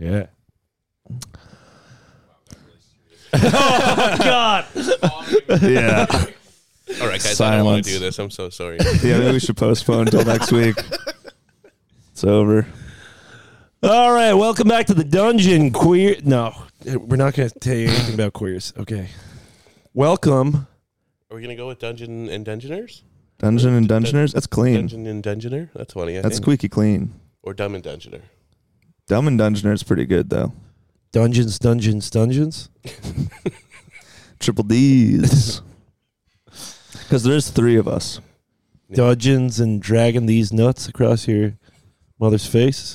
Yeah. Oh, God. Yeah. All right, guys, Silence. I don't want to do this. I'm so sorry. Yeah, maybe we should postpone until next week. It's over. All right, welcome back to the dungeon, queer. No, we're not going to tell you anything about queers. Okay. Welcome. Are we going to go with Dungeon and Dungeoners? Dungeon and Dungeoners? That's clean. Dungeon and Dungeoner? That's funny, I That's think. squeaky clean. Or Dumb and Dungeoner. Dumb and Dungeoner's pretty good, though. Dungeons. Triple D's. Because there's 3 of us. Yeah. Dungeons and dragging these nuts across your mother's face.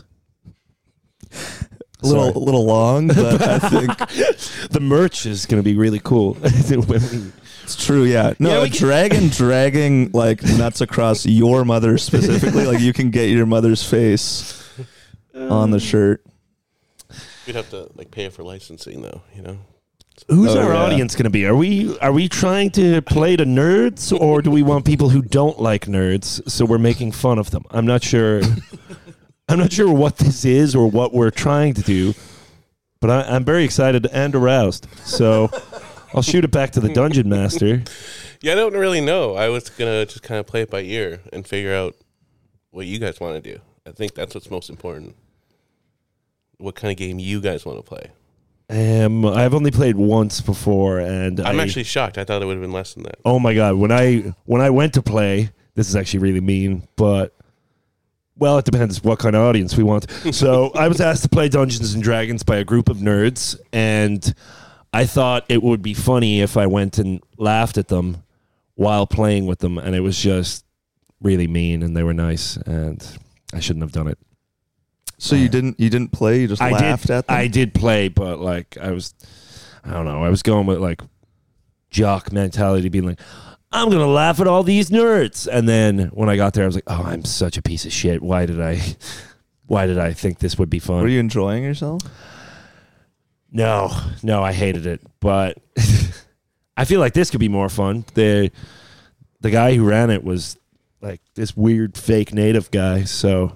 A little long, but I think The merch is going to be really cool. it's true, yeah. No, Yeah, dragging like nuts across your mother specifically. Like you can get your mother's face on the shirt. We'd have to pay for licensing, though, you know? Who's Oh, our yeah. audience going to be? Are we trying to play to nerds, or do we want people who don't like nerds, so we're making fun of them? I'm not sure. I'm not sure what this is or what we're trying to do, but I'm very excited and aroused. So I'll shoot it back to the Dungeon Master. Yeah, I don't really know. I was going to just kind of play it by ear and figure out what you guys want to do. I think that's what's most important. What kind of game you guys want to play. I've only played once before, and I'm actually shocked. I thought it would have been less than that. Oh my God! When I went to play, this is actually really mean, but well, it depends what kind of audience we want. So I was asked to play Dungeons and Dragons by a group of nerds, and I thought it would be funny if I went and laughed at them while playing with them, and it was just really mean, and they were nice, and I shouldn't have done it. So you didn't play, you just laughed at them? I did play, but I don't know, I was going with jock mentality, being like, I'm going to laugh at all these nerds. And then when I got there, I was like, oh, I'm such a piece of shit. Why did I think this would be fun? Were you enjoying yourself? No, I hated it. But I feel like this could be more fun. The guy who ran it was like this weird fake native guy, so...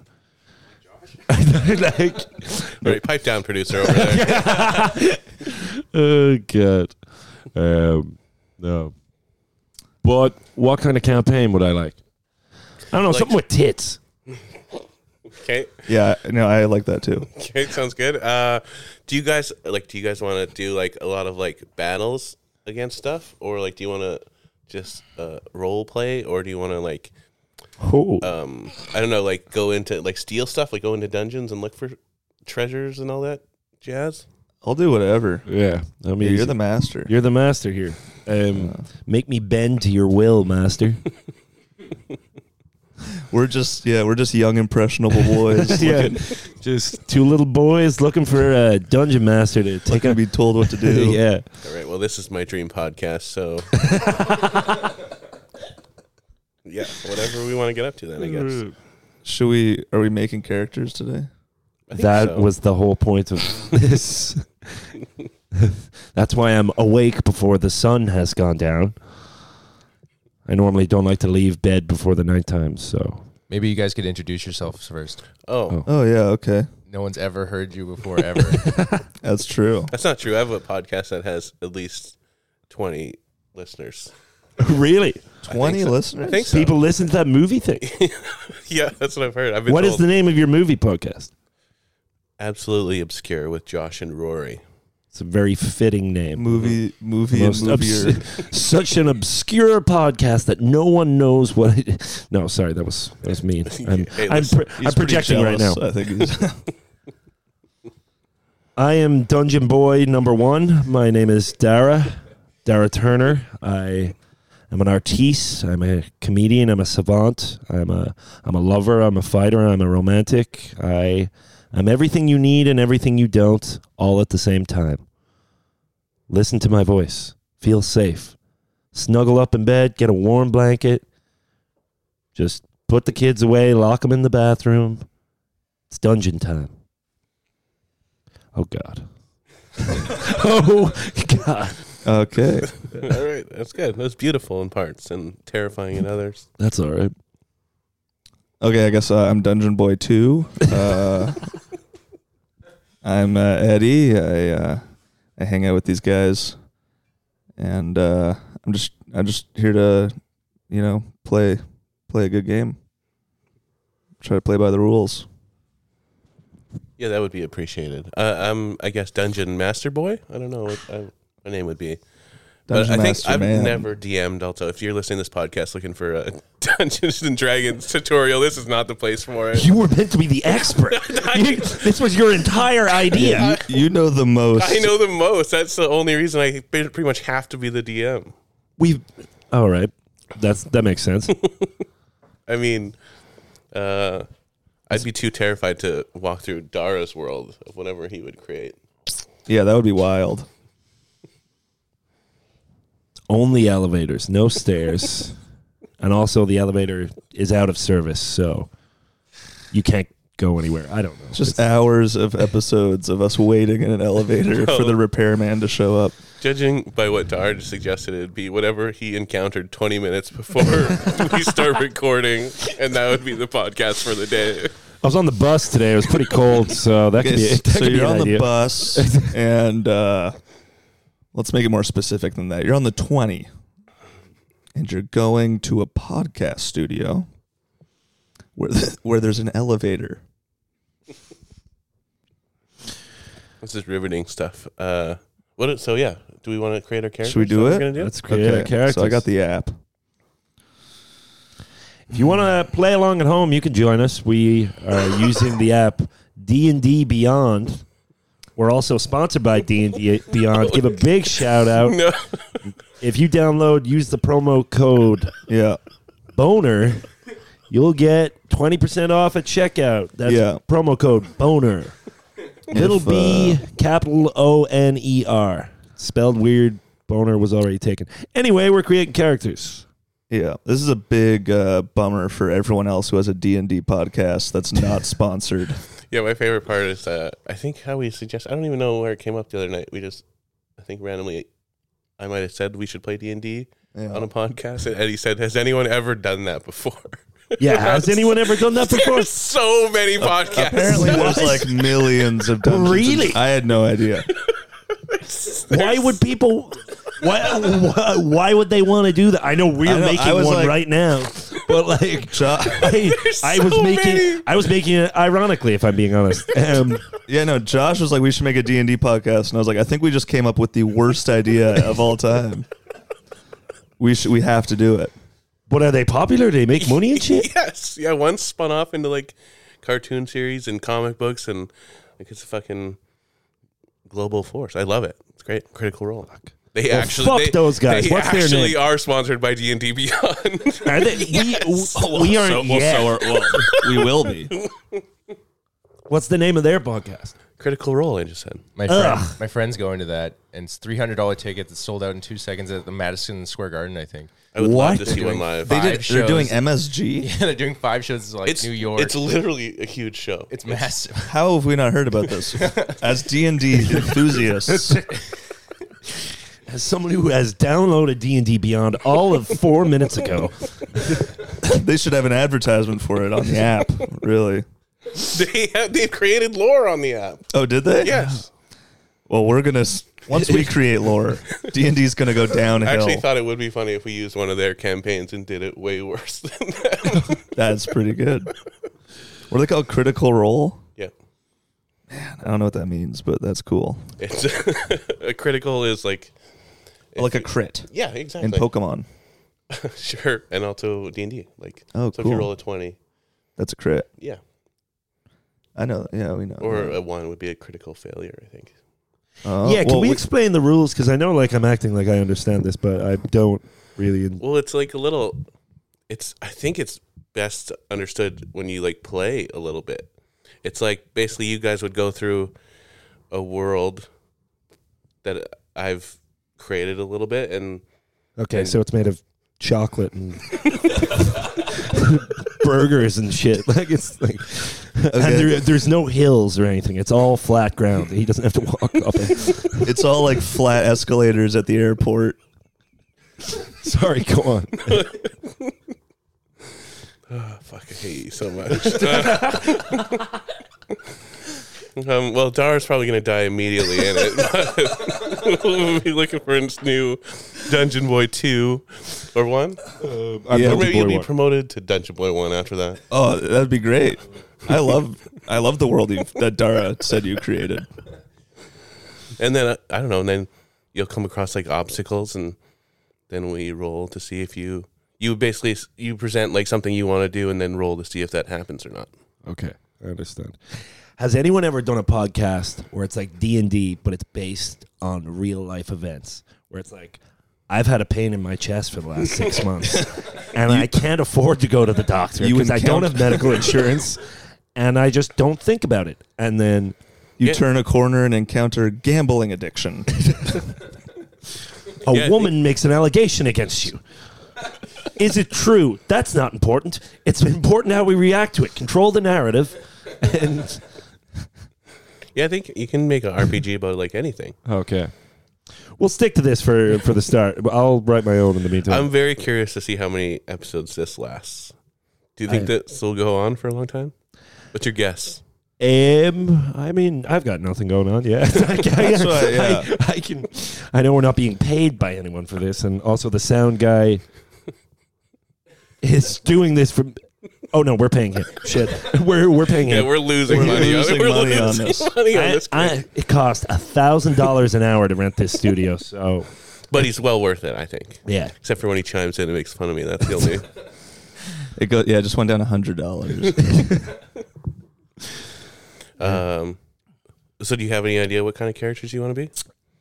Right, pipe down, producer over there. Oh, God. No. But what kind of campaign would I like? I don't know, something with tits. Okay. Yeah, no, I like that too. Okay, sounds good. Do you guys want to do a lot of battles against stuff, or do you want to just role play, or do you want to I don't know, go into steal stuff, go into dungeons and look for treasures and all that jazz? I'll do whatever. Yeah. I mean, You're the master. You're the master here. Make me bend to your will, master. We're just young impressionable boys. Yeah. Just 2 little boys looking for a dungeon master to take Looking to be told what to do. Yeah. All right, well, this is my dream podcast, so... Yeah, whatever we want to get up to then, I guess. Are we making characters today? That was the whole point of this. That's why I'm awake before the sun has gone down. I normally don't like to leave bed before the nighttime, so... Maybe you guys could introduce yourselves first. Oh. Oh, yeah, okay. No one's ever heard you before, ever. That's true. That's not true. I have a podcast that has at least 20 listeners. Really? 20 listeners? I think so. People listen to that movie thing. Yeah, that's what I've heard. I've been What is told. the name of your movie podcast? Absolutely Obscure with Josh and Rory. It's a very fitting name. Movie Most and movier. such an obscure podcast that no one knows what it... No, sorry, that was mean. I'm He's projecting right now. jealous, I think he's... I am Dungeon Boy number 1. My name is Dara Turner. I am an artiste. I'm a comedian. I'm a savant. I'm a lover. I'm a fighter. I'm a romantic. I'm everything you need and everything you don't, all at the same time. Listen to my voice. Feel safe. Snuggle up in bed. Get a warm blanket. Just put the kids away. Lock them in the bathroom. It's dungeon time. Oh, God. Oh, God. Okay. All right, that's good. That's beautiful in parts and terrifying in others. That's all right. Okay, I guess I'm Dungeon Boy 2. I'm Eddie. I hang out with these guys, and I'm just here to, play a good game. Try to play by the rules. Yeah, that would be appreciated. I'm, I guess, Dungeon Master Boy. I don't know what my name would be. Dungeon But I think Master I've Man. never DM'd. Also, if you're listening to this podcast looking for a Dungeons and Dragons tutorial, this is not the place for it. You were meant to be the expert. This was your entire idea. You know the most. I know the most. That's the only reason I pretty much have to be the DM. All right. That makes sense. I mean, I'd be too terrified to walk through Dara's world of whatever he would create. Yeah, that would be wild. Only elevators, no stairs. And also the elevator is out of service, so you can't go anywhere. I don't know. Just hours of episodes of us waiting in an elevator for the repairman to show up. Judging by what Dara just suggested, it'd be whatever he encountered 20 minutes before we start recording, and that would be the podcast for the day. I was on the bus today. It was pretty cold, so that could be, that So could be you're an on idea. the bus, and let's make it more specific than that. You're on the 20, and you're going to a podcast studio where there's an elevator. This is riveting stuff. Do we want to create our characters? Should we do Is that what it? we're gonna do? Let's create our characters. So I got the app. If you want to play along at home, you can join us. We are using the app D&D Beyond. We're also sponsored by D&D Beyond. Give a big shout out. No. If you use the promo code Yeah. BONER, you'll get 20% off at checkout. That's Yeah. promo code BONER. Little If, B, capital ONER. Spelled weird. Boner was already taken. Anyway, we're creating characters. Yeah. This is a big bummer for everyone else who has a D&D podcast that's not sponsored. Yeah, my favorite part is I think how we suggest. I don't even know where it came up the other night. I think randomly, I might have said we should play D&D on a podcast, and Eddie said, "Has anyone ever done that before?" Yeah, has anyone ever done that before? There's so many podcasts. Apparently there's like millions of Dungeons. Really? I had no idea. Why would people? Why would they want to do that? I know we're I know, making I was one like- right now, but like I was so making many. I was making it ironically, if I'm being honest. Yeah, no, Josh was like, we should make a D&D podcast. And I was like, I think we just came up with the worst idea of all time. We have to do it. But are they popular? Do they make money and shit? Yes, yeah. One spun off into like cartoon series and comic books, and like it's a fucking global force. I love it. It's great. Critical Role. They Well, fuck those guys. They What's their actually name? are sponsored by D&D Beyond. Are they? We aren't yet. We will be. What's the name of their podcast? Critical Role. I just said. My friend's going to that, and it's $300 ticket that's sold out in 2 seconds at the Madison Square Garden, I think. I would What? love to see one live. They're doing shows. MSG. Yeah, they're doing 5 shows in like New York. It's literally a huge show. It's massive. How have we not heard about this? As D&D enthusiasts, As someone who has downloaded D&D Beyond all of 4 minutes ago, they should have an advertisement for it on the app. Really? They've created lore on the app. Oh, did they? Yes. Well, we're gonna once we create lore, D&D's gonna go I downhill. actually thought it would be funny if we used one of their campaigns and did it way worse than that. That's pretty good. What are they called? Critical Role? Yeah. I don't know what that means, but that's cool. It's a critical is like Like a crit yeah, in exactly. Pokemon. Sure, and also D&D. Like Oh, so if you cool. roll a 20, That's a crit. yeah, I know. Yeah, we know. or a 1 would be a critical failure. I think. yeah. Can we explain the rules? Because I know, like, I'm acting like I understand this, but I don't really. Well, it's like a little. I think it's best understood when you like play a little bit. It's like basically you guys would go through a world that I've created a little bit, and Okay, so it's made of chocolate and burgers and shit. Like it's like, and there's no hills or anything. It's all flat ground. He doesn't have to walk up it. It's all like flat escalators at the airport. Sorry, go on. fuck, I hate you so much. Well, Dara's probably going to die immediately in it. We'll be looking for a new Dungeon Boy 2 or 1. Yeah, Or maybe Boy you'll be 1. promoted to Dungeon Boy 1 after that. Oh, that'd be great. I love the world that Dara said you created. And then, I don't know, and then you'll come across like obstacles, and then we roll to see if you basically, you present like something you want to do and then roll to see if that happens or not. Okay, I understand. Has anyone ever done a podcast where it's like D&D, but it's based on real life events? Where it's like, I've had a pain in my chest for the last 6 months, and I can't afford to go to the doctor because I don't have medical insurance, and I just don't think about it. And then You turn a corner and encounter gambling addiction. a woman makes an allegation against you. Is it true? That's not important. It's important how we react to it. Control the narrative. And Yeah, I think you can make an RPG about like anything. okay, we'll stick to this for the start. I'll write my own in the meantime. I'm very curious to see how many episodes this lasts. Do you think this will go on for a long time? What's your guess? I mean, I've got nothing going on. Yeah, I know we're not being paid by anyone for this, and also the sound guy is doing this for. Oh no, we're paying him. Shit, we're paying him. Yeah, we're losing money. losing money on this. Money on this. It cost $1,000 an hour to rent this studio, so But he's well worth it, I think. yeah. Except for when he chimes in and makes fun of me. That's the only. It just went down $100. So do you have any idea what kind of characters you want to be?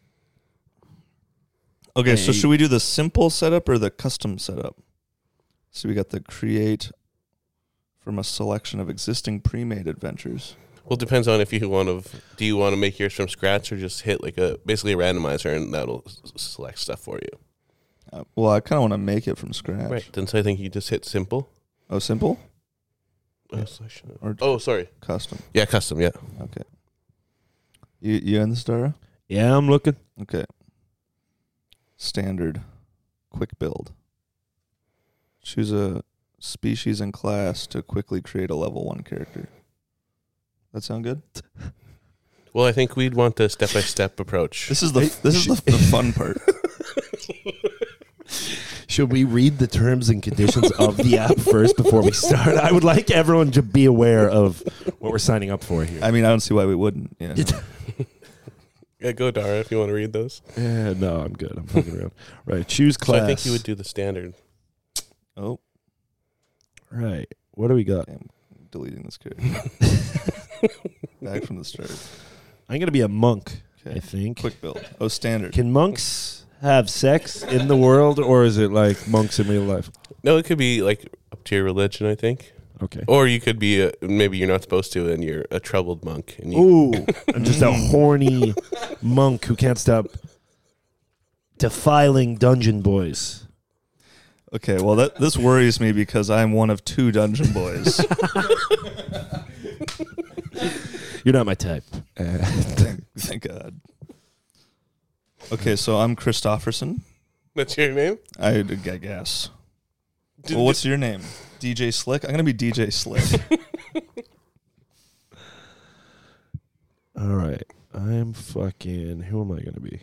Okay, so should we do the simple setup or the custom setup? So we got the create from a selection of existing pre-made adventures. Well, it depends on if you want to. Do you want to make yours from scratch or just hit like basically a randomizer and that'll select stuff for you? Well, I kind of want to make it from scratch. Right. Then so I think you just hit simple. Oh, simple? Oh, sorry. Custom. Yeah, custom. Yeah. Okay. You in the Dara? Yeah, I'm looking. Okay. Standard. Quick build. Choose a species and class to quickly create a level 1 character. That sound good? Well, I think we'd want the step-by-step approach. This is the fun part. Should we read the terms and conditions of the app first before we start? I would like everyone to be aware of what we're signing up for here. I mean, I don't see why we wouldn't. Yeah. Yeah, go Dara if you want to read those. Yeah, no, I'm good. I'm fucking around. Right, choose class. So I think you would do the standard. Oh, right. What do we got? okay, I'm deleting this character. Back from the start. I'm gonna be a monk. Okay. I think. Quick build. Oh, standard. Can monks have sex in the world, or is it like monks in real life? No, it could be like up to your religion, I think. Okay. Or you could be maybe you're not supposed to, and you're a troubled monk. And Ooh, I'm just a horny monk who can't stop defiling dungeon boys. Okay, well, this worries me because I'm one of 2 dungeon boys. You're not my type. Thank God. Okay, so I'm Christofferson. That's your name? I guess. Well, what's your name? DJ Slick? I'm going to be DJ Slick. All right. I'm fucking. Who am I going to be?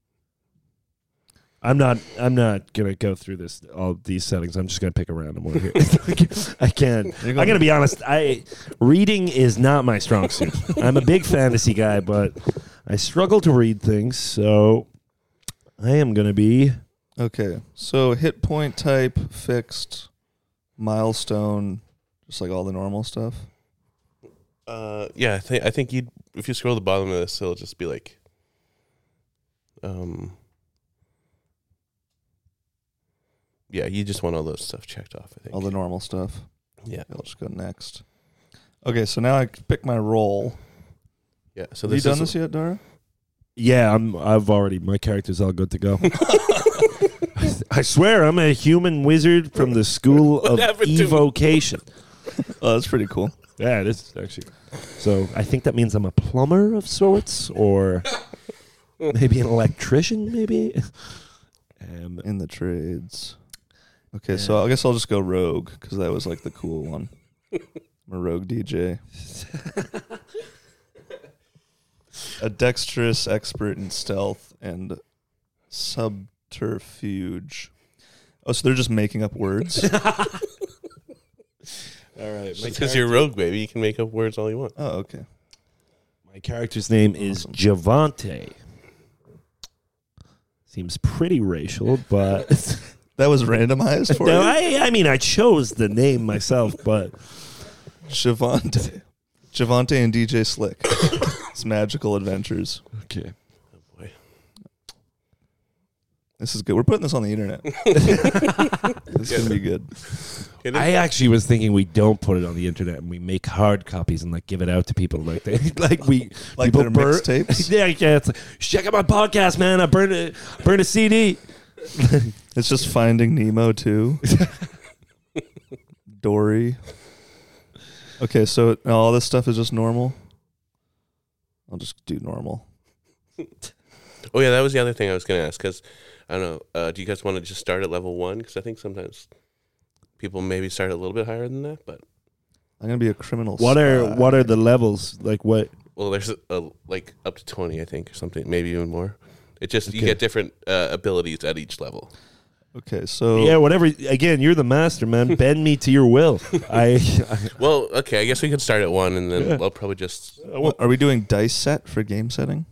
I'm not going to go through all these settings. I'm just going to pick a random one here. I can't. I'm going to be honest. Reading is not my strong suit. I'm a big fantasy guy, but I struggle to read things, so I am going to be. Okay, so hit point type, fixed, milestone, just like all the normal stuff. Yeah, I think you'd if you scroll to the bottom of this, it'll just be like, yeah, you just want all those stuff checked off. I think All the normal stuff. yeah, I'll just go next. Okay, so now I pick my role. yeah. So Have you this done is this yet, Dara? Yeah, I've already. My character's all good to go. I swear, I'm a human wizard from the school of happened to me? evocation. Oh, that's pretty cool. Yeah, it is actually. So I think that means I'm a plumber of sorts, or maybe an electrician, maybe. In the trades. Okay, so I guess I'll just go rogue because that was like the cool one. I'm a rogue DJ. A dexterous expert in stealth and subterfuge. Oh, so they're just making up words? All right. Because you're rogue, baby. You can make up words all you want. Oh, okay. My character's name is Javante. Seems pretty racial, but That was randomized for no, you? I mean I chose the name myself, but Javante and DJ Slick. It's magical adventures. okay. Oh, boy. This is good. We're putting this on the internet. This is going to be good. I actually was thinking we don't put it on the internet and we make hard copies and like give it out to people like they like we Like people their mixtapes? Yeah, it's like, check out my podcast, man. I burned a CD. It's just Finding Nemo too. Dory. Okay, so all this stuff is just normal. I'll just do normal. Oh, yeah, that was the other thing I was going to ask. Because, I don't know, do you guys want to just start at level 1? Because I think sometimes people maybe start a little bit higher than that. But I'm gonna be a criminal. What spy. are the levels? Like what? well, there's like up to 20, I think, or something, maybe even more. It just you Okay. get different abilities at each level. Okay, so Yeah, whatever. Again, you're the master, man. Bend me to your will. Well, okay, I guess we could start at 1, and then I'll probably just. are we doing dice set for game setting?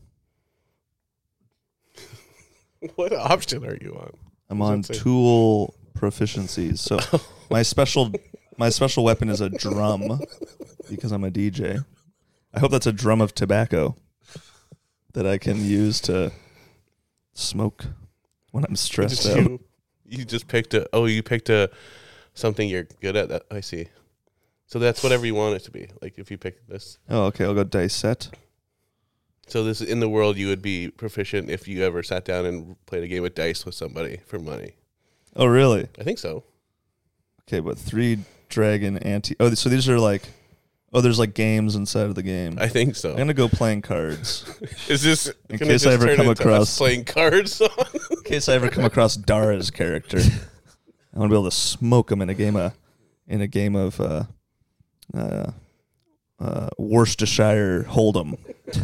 What option are you on? I'm What on does it say? tool proficiencies. So my special weapon is a drum because I'm a DJ. I hope that's a drum of tobacco that I can use to smoke when I'm stressed out. You just picked you picked something you're good at. That I see. So that's whatever you want it to be. Like if you pick this. Oh, okay. I'll go dice set. So this in the world you would be proficient if you ever sat down and played a game of dice with somebody for money. Oh, really? I think so. Okay, but 3 dragon anti. Oh, so these are like. Oh, there's like games inside of the game. I think so. I'm gonna go playing cards Is this In gonna case just I ever turn come into us across- playing cards? in case I ever come across Dara's character. I want to be able to smoke him in a game of Worcestershire Hold'em.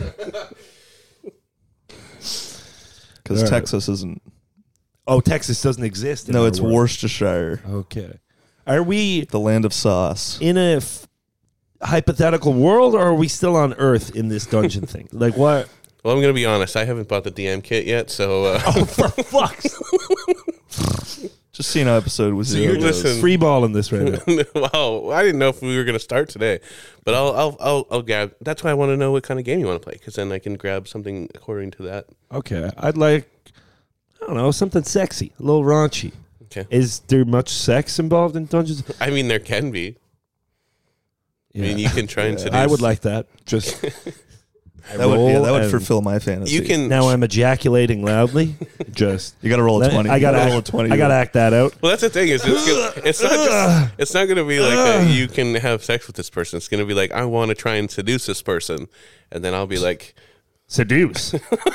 Because All right. Texas isn't. Oh, Texas doesn't exist. In No, our it's world. Worcestershire, Okay. Are we the land of sauce. in a hypothetical world, or are we still on Earth in this dungeon thing? Like what? Well, I'm gonna be honest. I haven't bought the DM kit yet, so Oh, for fuck's Just seen an episode with you're Zero Dose. listening- free balling this right now. wow, I didn't know if we were gonna start today, but I'll grab. That's why I want to know what kind of game you want to play, because then I can grab something according to that. Okay, I'd like, I don't know, something sexy, a little raunchy. Okay. Is there much sex involved in Dungeons? I mean, there can be. I mean, you can try and seduce. I would like that. Just That would and fulfill my fantasy. You can. now I'm ejaculating loudly. Just You got to roll a 20. I You gotta roll a act, 20. I gotta act that out. Well, that's the thing is it's not gonna be like that you can have sex with this person. It's gonna be like I want to try and seduce this person, and then I'll be like, Seduce.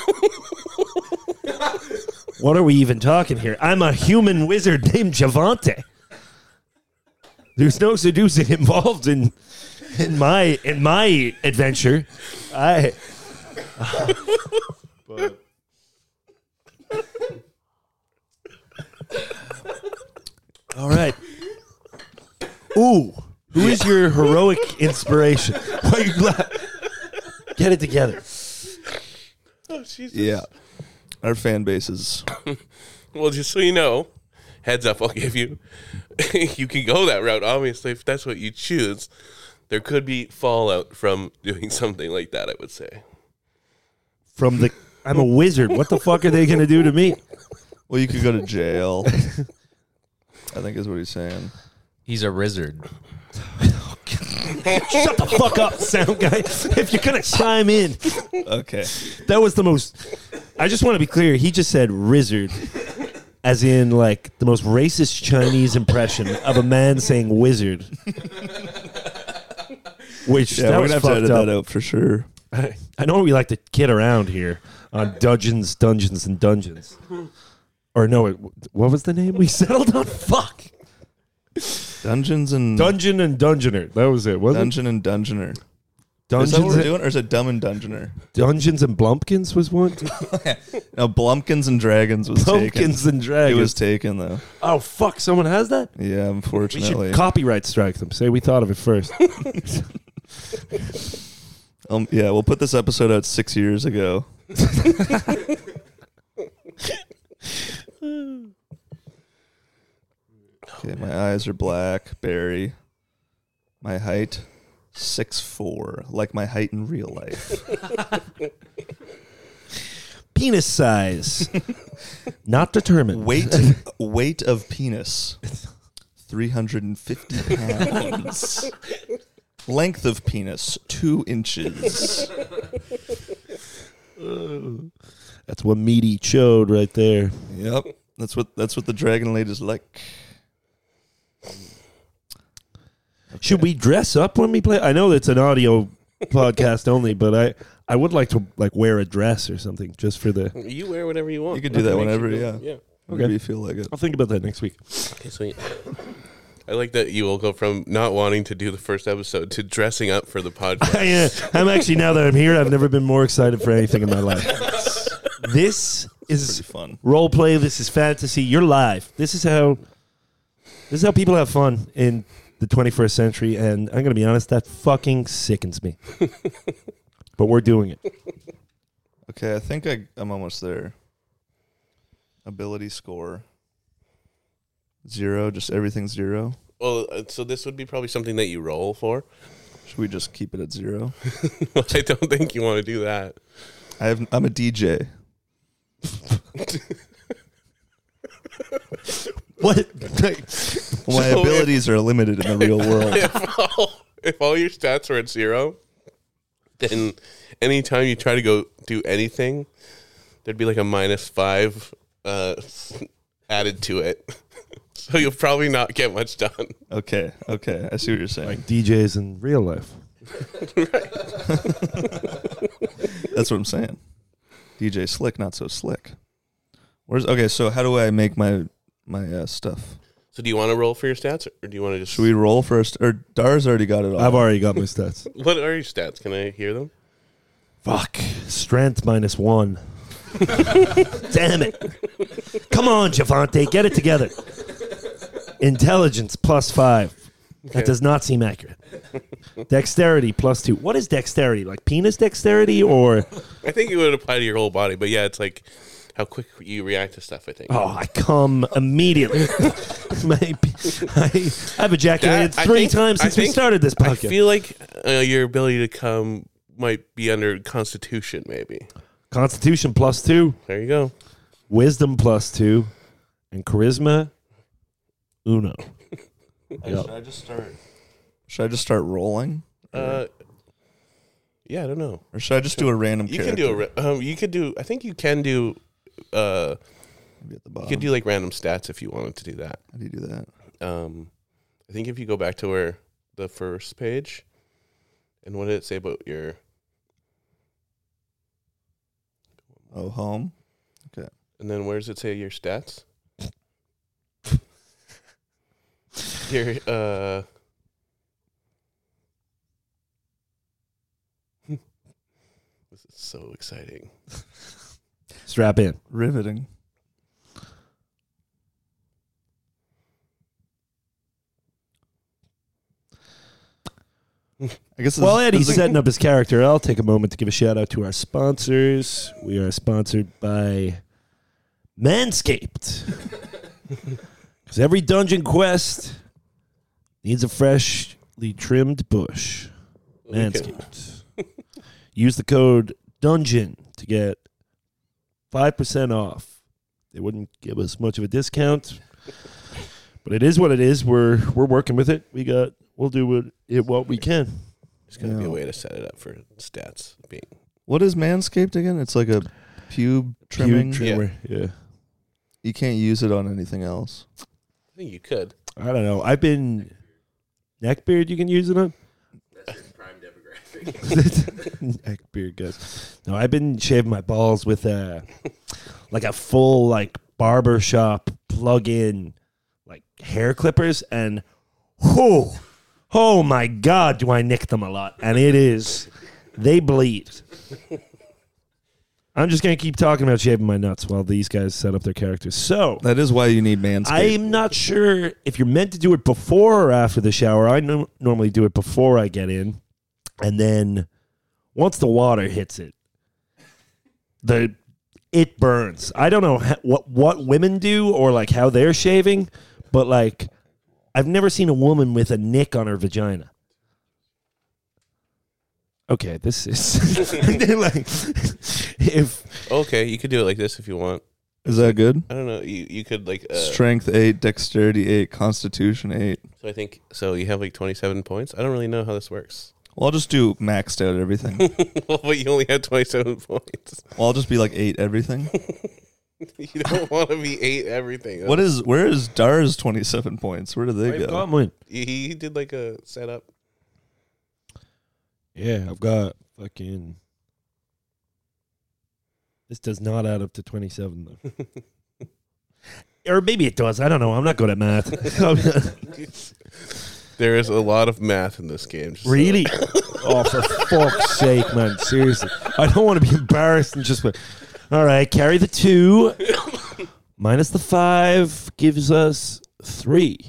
What are we even talking here? I'm a human wizard named Javante. There's no seducing involved in my adventure. All right. Ooh, who is your heroic inspiration? Why are you glad? Get it together. oh Jesus. Yeah. Our fan base is. Well, just so you know, heads up, I'll give you. You can go that route, obviously, if that's what you choose. There could be fallout from doing something like that, I would say. I'm a wizard. What the fuck are they going to do to me? Well, you could go to jail. I think is what he's saying. He's a wizard. Shut the fuck up, sound guy. If you're going to chime in. Okay. That was the most... I just want to be clear. He just said wizard, as in like the most racist Chinese impression of a man saying wizard. Which Yeah, that we're was gonna have to fucked edit up. that out for sure. I know we like to kid around here on Dungeons, and Dungeons. Or no, what was the name we settled on? Fuck. Dungeons and Dungeon and Dungeoner. That was it, wasn't Dungeon and Dungeoner. Is that what we're Dungeons, doing, or is it Dumb and Dungeoner? Dungeons and Blumpkins was one. No, Blumpkins and Dragons was taken. Blumpkins and It Dragons. was taken though. Oh fuck! Someone has that. Yeah, We unfortunately. should copyright strike them. Say we thought of it first. Yeah, we'll put this episode out 6 years ago. Okay, my eyes are black, Barry. My height, 6'4", like my height in real life. Penis size, not determined. Weight of penis, 350 pounds. Length of penis, 2 inches. That's what meaty chode right there. Yep, that's what the dragon ladies like. Should we dress up when we play? I know it's an audio podcast only, but I would like to wear a dress or something just for the. You wear whatever you want. You can do that whenever, yeah. Yeah. Whenever you feel like it. I'll think about that next week. Okay, sweet. I like that you will go from not wanting to do the first episode to dressing up for the podcast. I'm actually, now that I'm here, I've never been more excited for anything in my life. This is Pretty fun. role play. This is fantasy. You're live. This is how people have fun in the 21st century. And I'm gonna be honest, that fucking sickens me. But we're doing it. Okay, I think I'm almost there. Ability score 0, just everything 0. Well, so this would be probably something that you roll for. Should we just keep it at 0? I don't think you want to do that. I'm a DJ. What? Well, my So abilities are limited in the real world. If all your stats are at 0, then anytime you try to go do anything, there'd be like a -5 added to it. So you'll probably not get much done. Okay, I see what you're saying. Like DJs in real life. That's what I'm saying. DJ Slick, not so slick. Okay, so how do I make my stuff? So do you want to roll for your stats, or do you want to just... Should we roll first? Or Dar's already got it all. I've already got my stats. What are your stats? Can I hear them? Fuck. Strength -1. Damn it. Come on, Javante. Get it together. Intelligence +5. That does not seem accurate. Dexterity +2. What is dexterity? Like penis dexterity or... I think it would apply to your whole body, but yeah, it's like how quick you react to stuff, I think. Oh, I come immediately. I have ejaculated That- I 3 think- times I since we think- started this I podcast. feel like your ability to come might be under Constitution, maybe. Constitution +2. There you go. Wisdom +2. And charisma 1. Should I just start rolling? Yeah, I don't know. Or should I just do a random You character? can do you could do. I think you can do. Maybe at the You bottom. could do like random stats if you wanted to do that. How do you do that? I think if you go back to where the first page, and what did it say about your? Oh, home. And then where does it say your stats? Your This is so exciting. Strap in. Riveting. I guess. While this Eddie's is setting up his character, I'll take a moment to give a shout out to our sponsors. We are sponsored by Manscaped. Because every dungeon quest needs a freshly trimmed bush. Manscaped. Use the code DUNGEON to get 5% off. They wouldn't give us much of a discount, but it is what it is. We're working with it. We'll do what we can. There's gonna be a way to set it up for stats being. What is Manscaped again? It's like a pube trimming. Trimmer. Yeah. You can't use it on anything else. I think you could. I don't know. I've been neckbeard. You can use it on. Prime demographic. Neckbeard guys. No, I've been shaving my balls with a full barber shop plug-in hair clippers, and Oh my God, do I nick them a lot. And it is, they bleed. I'm just going to keep talking about shaving my nuts while these guys set up their characters. So, That is why you need Manscaped. I'm not sure if you're meant to do it before or after the shower. I normally do it before I get in. And then once the water hits it, it burns. I don't know what women do or like how they're shaving, but like I've never seen a woman with a nick on her vagina. Okay, this is like Okay, you could do it like this if you want. Is that good? I don't know. You could like Strength 8, Dexterity 8, Constitution 8. So I think you have like 27 points. I don't really know how this works. Well, I'll just do maxed out everything. Well, but you only have 27 points. Well, I'll just be like 8 everything. You don't want to be 8 everything. Where is Dar's 27 points? Where do they I've go? got mine. He did like a setup. Yeah, I've got fucking. This does not add up to 27 though. Or maybe it does. I don't know. I'm not good at math. There is a lot of math in this game. Just Really? Oh, for fuck's sake, man. Seriously. I don't want to be embarrassed and just... All right, carry the 2. Minus the 5 gives us 3.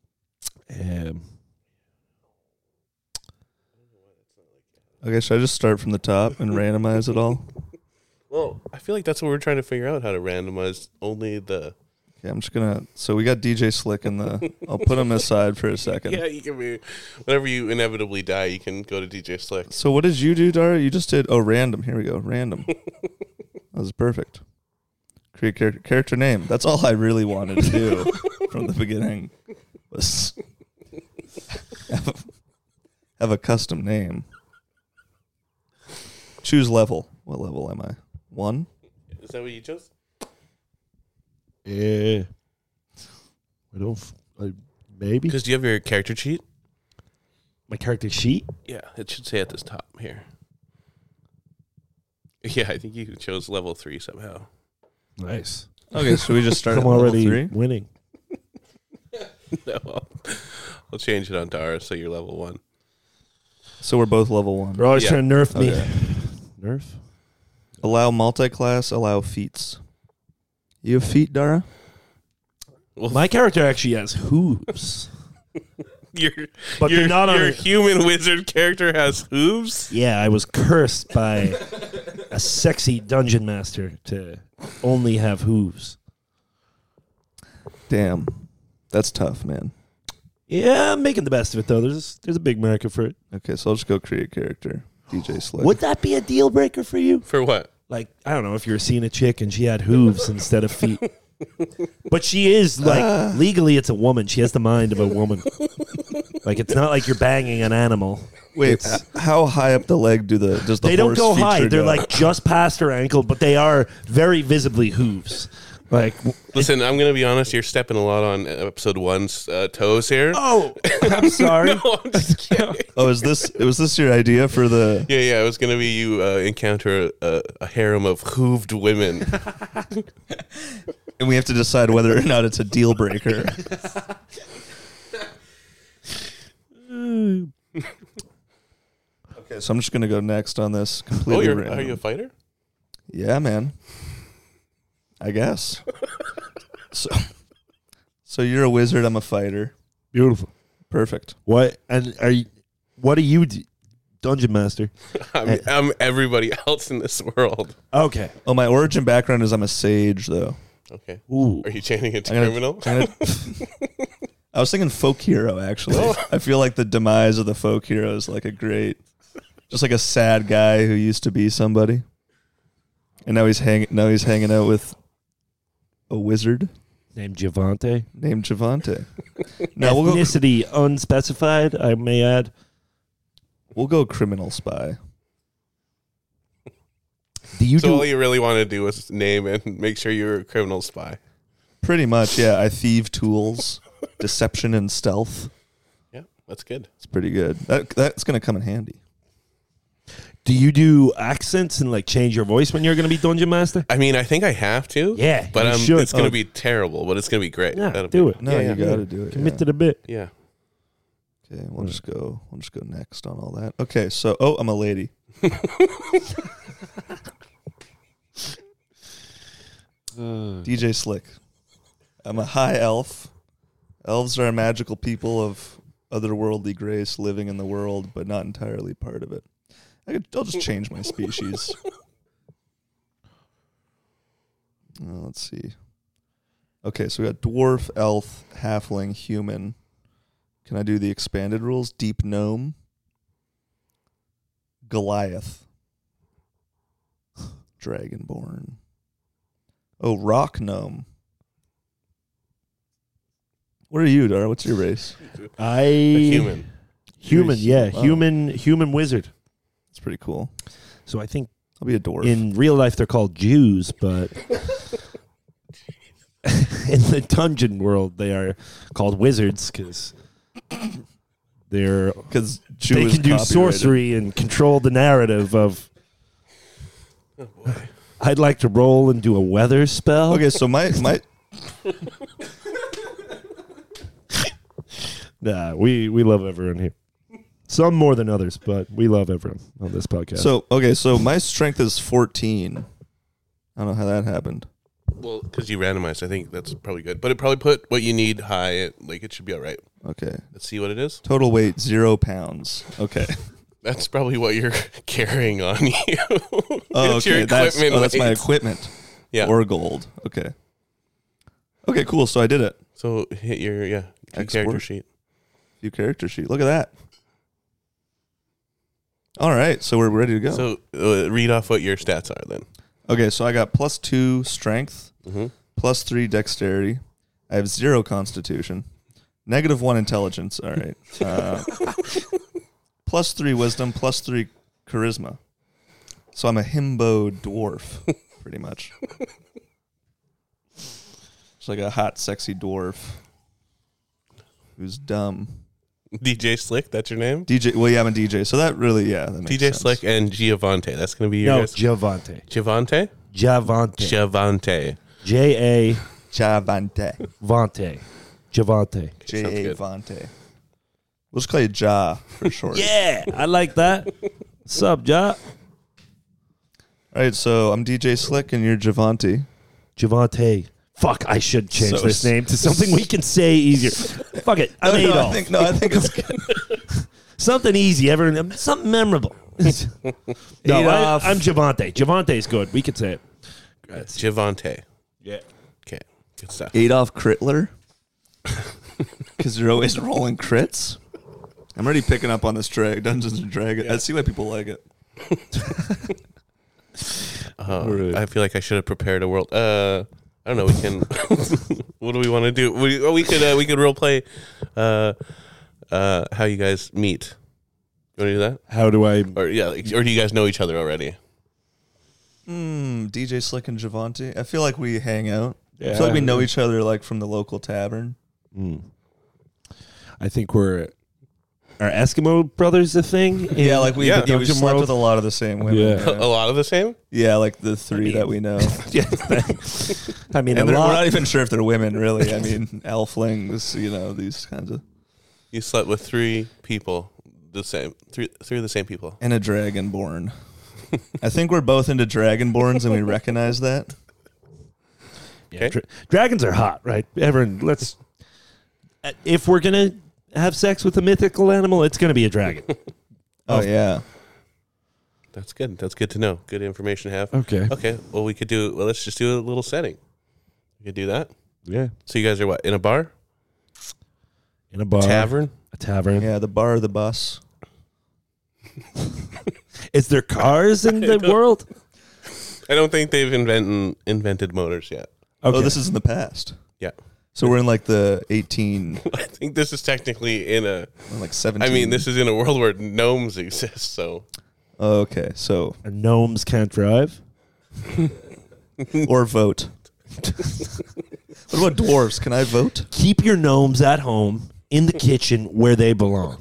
Okay, should I just start from the top and randomize it all? Well, I feel like that's what we're trying to figure out, how to randomize only the... Okay, I'm just going to... So we got DJ Slick in the... I'll put him aside for a second. Yeah, you can be... Whenever you inevitably die, you can go to DJ Slick. So what did you do, Dara? You just did... Oh, random. Here we go. Random. That was perfect. Create character name. That's all I really wanted to do from the beginning was have a custom name. Choose level. What level am I? 1? Is that what you chose? Yeah. Maybe. Because do you have your character sheet? My character sheet? Yeah, it should say at this top here. Yeah, I think you chose level 3 somehow. Nice. Okay, so we just start I'm at level already 3? winning. No, I'll change it on Dara so you're level 1. So we're both level 1. They're always trying to nerf me. Okay. Nerf? Allow multi-class, allow feats. You have feet, Dara? Well, My character actually has hooves. But your they're not on your a- human wizard character has hooves. Yeah, I was cursed by a sexy dungeon master to only have hooves. Damn. That's tough, man. Yeah, I'm making the best of it, though. There's a big market for it. Okay, so I'll just go create character. DJ Slick. Would that be a deal breaker for you? For what? Like, I don't know if you were seeing a chick and she had hooves instead of feet. But she is, like, legally it's a woman. She has the mind of a woman. Like, it's not like you're banging an animal. Wait, how high up the leg does the They don't horse go high. feature They're, go? like, just past her ankle, but they are very visibly hooves. Like, Listen, I'm going to be honest. You're stepping a lot on episode 1's toes here. oh, I'm sorry. No, I'm just kidding. Oh, was this your idea for the? Yeah. It was going to be you encounter a harem of hooved women. And we have to decide whether or not it's a deal breaker. Okay, so I'm just gonna go next on this. Completely random. Are you a fighter? Yeah, man. I guess. So you're a wizard. I'm a fighter. Beautiful. Perfect. What do you do? Dungeon master? I'm everybody else in this world. Okay. Oh, my origin background is I'm a sage, though. Okay. Ooh. Are you chanting a I'm gonna- terminal? I was thinking folk hero, actually. I feel like the demise of the folk hero is like just like a sad guy who used to be somebody, and now he's hanging out with a wizard Named Javante. named Javante. Now we'll Ethnicity unspecified, I may add. go criminal spy. Do you So do all you really want to do is name and make sure you're a criminal spy. Pretty much, yeah. I thieve tools, deception, and stealth. Yeah, that's good. It's pretty good. That's gonna come in handy. Do you do accents and like change your voice when you're going to be dungeon master? I mean, I think I have to. Yeah, but you should. it's going to be terrible, but it's going to be great. Yeah, That'll do be- it. No, Yeah, you yeah. got to do it. Commit yeah. to the bit. Yeah. Okay, we'll just go next on all that. Okay, so I'm a lady. DJ Slick. I'm a high elf. Elves are a magical people of otherworldly grace living in the world, but not entirely part of it. I'll just change my species. Let's see. Okay, so we got dwarf, elf, halfling, human. Can I do the expanded rules? Deep gnome. Goliath. Dragonborn. Oh, rock gnome. What are you, Dara? What's your race? A human. Human, yeah. Wow. Human wizard. It's pretty cool. So I think I'll be a dwarf. in real life they're called Jews, but in the dungeon world they are called wizards because they Because can do sorcery and control the narrative of. Oh boy. I'd like to roll and do a weather spell. Okay, so my Nah, we love everyone here. Some more than others, but we love everyone on this podcast. so my strength is 14. I don't know how that happened. Well, because you randomized, I think that's probably good. But it probably put what you need high. It should be all right. Okay. Let's see what it is. Total weight 0 pounds. Okay. That's probably what you're carrying on you. Oh, It's your okay. That's my weight. equipment. Yeah. Or gold. Okay. Okay, cool. So I did it. So hit your Export. character sheet. View character sheet. Look at that. All right. So we're ready to go. So read off what your stats are then. Okay, so I got +2 strength, Mm-hmm. +3 dexterity. I have 0 constitution, -1 intelligence. All right. +3 wisdom, +3 charisma. So I'm a himbo dwarf, pretty much. It's like a hot, sexy dwarf who's dumb. DJ Slick, that's your name? DJ. Well, yeah, I'm a DJ. So that really, that makes DJ sense. Slick and Giovante. That's going to be your no, guys. Javante. Giovante? Javante. Giovante. J-A Javante. Vante. Javante. Sounds good. Vante. We'll just call you Ja for short. Yeah, I like that. Sup, Ja? All right, so I'm DJ Slick and you're Javante. Javante. Fuck, I should change So- this name to something we can say easier. Fuck it. I'm Adolf. I think it's good. Something easy, something memorable. No, Adolf. I'm Javante. Javante's good. We could say it. Giovante. Yeah. Okay. Good stuff. Adolf Crittler. Because you're always rolling crits. I'm already picking up on this Dungeons and Dragons. I see why people like it. I feel like I should have prepared a world. I don't know. We can. What do we want to do? We could role play. How you guys meet? You want to do that? How do I? Or or do you guys know each other already? DJ Slick and Javante. I feel like we hang out. I Yeah. feel like we know each other like from the local tavern. I think are Eskimo brothers a thing? Yeah, like we Dungeon slept World? with a lot of the same women. Yeah. A lot of the same. Yeah, like the three that we know. Yeah. I mean, And a we're lot. not even sure if they're women, really. I mean, elflings, these kinds of. You slept with 3 people, three of the same people. And a dragonborn. I think we're both into dragonborns and we recognize that. Yeah, dragons are hot, right? Everyone, let's. If we're gonna have sex with a mythical animal, it's gonna be a dragon. Oh, yeah. That's good. That's good to know. Good information to have. Okay. Okay. Well, let's just do a little setting. We could do that. Yeah. So you guys are what, in a bar? In a bar. Tavern? A tavern. Yeah, the bar, the bus. Is there cars in the world? I don't think they've invented motors yet. Okay. Oh, this is in the past. Yeah. So we're in like the 18, I think this is technically in a... like 17. I mean, this is in a world where gnomes exist, so... Oh, okay, so. And gnomes can't drive. Or vote. What about dwarves? Can I vote? Keep your gnomes at home in the kitchen where they belong.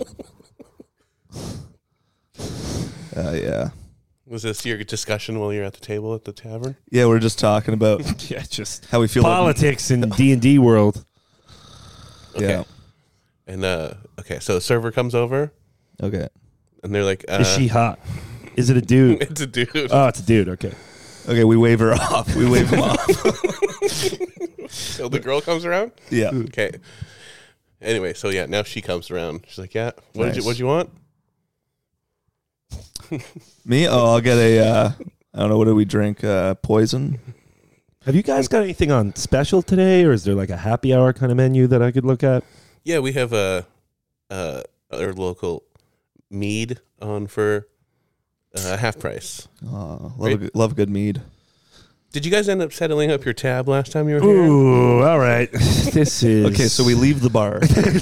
Yeah. Was this your discussion while you're at the table at the tavern? Yeah, we're just talking about Yeah, just how we feel. politics in D&D world. Okay. Yeah. And okay, so the server comes over, Okay. and they're like, Is she hot? Is it a dude? It's a dude. Oh, it's a dude. Okay. Okay, we wave her off. We wave him off. So the girl comes around. Yeah. Okay. Anyway, so yeah, now she comes around. She's like, "Yeah, Nice. what'd you want?" Me? Oh, I'll get a, I don't know, what do we drink? Poison? Have you guys got anything on special today, or is there like a happy hour kind of menu that I could look at? Yeah, we have our local mead on for half price. Love, Right. love good mead. Did you guys end up settling up your tab last time you were here? Ooh, all right. This is Okay, so we leave the bar.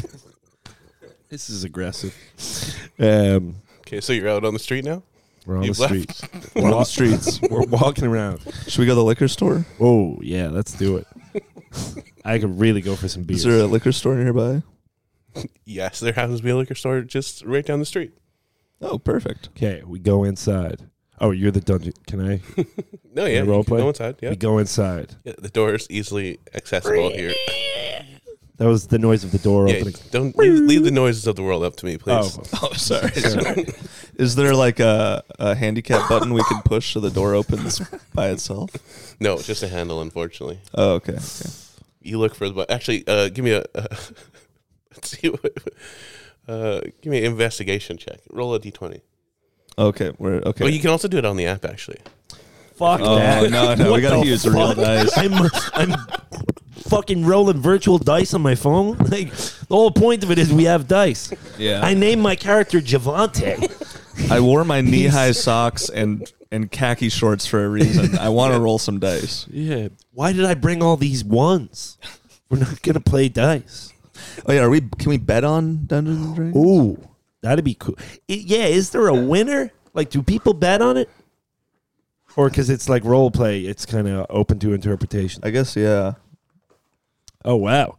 This is aggressive. Um, Okay, so you're out on the street now. we're on You've the left? street. We're on the streets. We're walking around. Should we go to the liquor store? Oh yeah, let's do it. I could really go for some beers. Is there a liquor store nearby? Yes, there happens to be a liquor store just right down the street. Oh, perfect. Okay, we go inside. Oh, you're the dungeon. Can I? No, yeah, role you can play? go inside. Yeah. We go inside. Yeah, the door is easily accessible here. That was the noise of the door Yeah, opening. don't leave the noises of the world up to me, please. Oh, Oh, sorry. Is there like a handicap button we can push so the door opens by itself? No, just a handle, unfortunately. Oh, okay. Okay. You look for the button. Actually, give me a let's see. Give me an investigation check. Roll a d20. Okay. We're okay. Oh, you can also do it on the app, actually. fuck Oh, that! no, we What gotta the use real fuck? dice. I'm fucking rolling virtual dice on my phone. Like the whole point of it is we have dice. Yeah. I named my character Javante. I wore my knee-high socks and khaki shorts for a reason. I want to roll some dice. Yeah. Why did I bring all these ones? We're not gonna play dice. Oh yeah, can we bet on Dungeons and Dragons? Ooh, that'd be cool. Yeah, is there a winner? Like, do people bet on it? Or because it's like role play, it's kind of open to interpretation. I guess yeah. Oh, wow.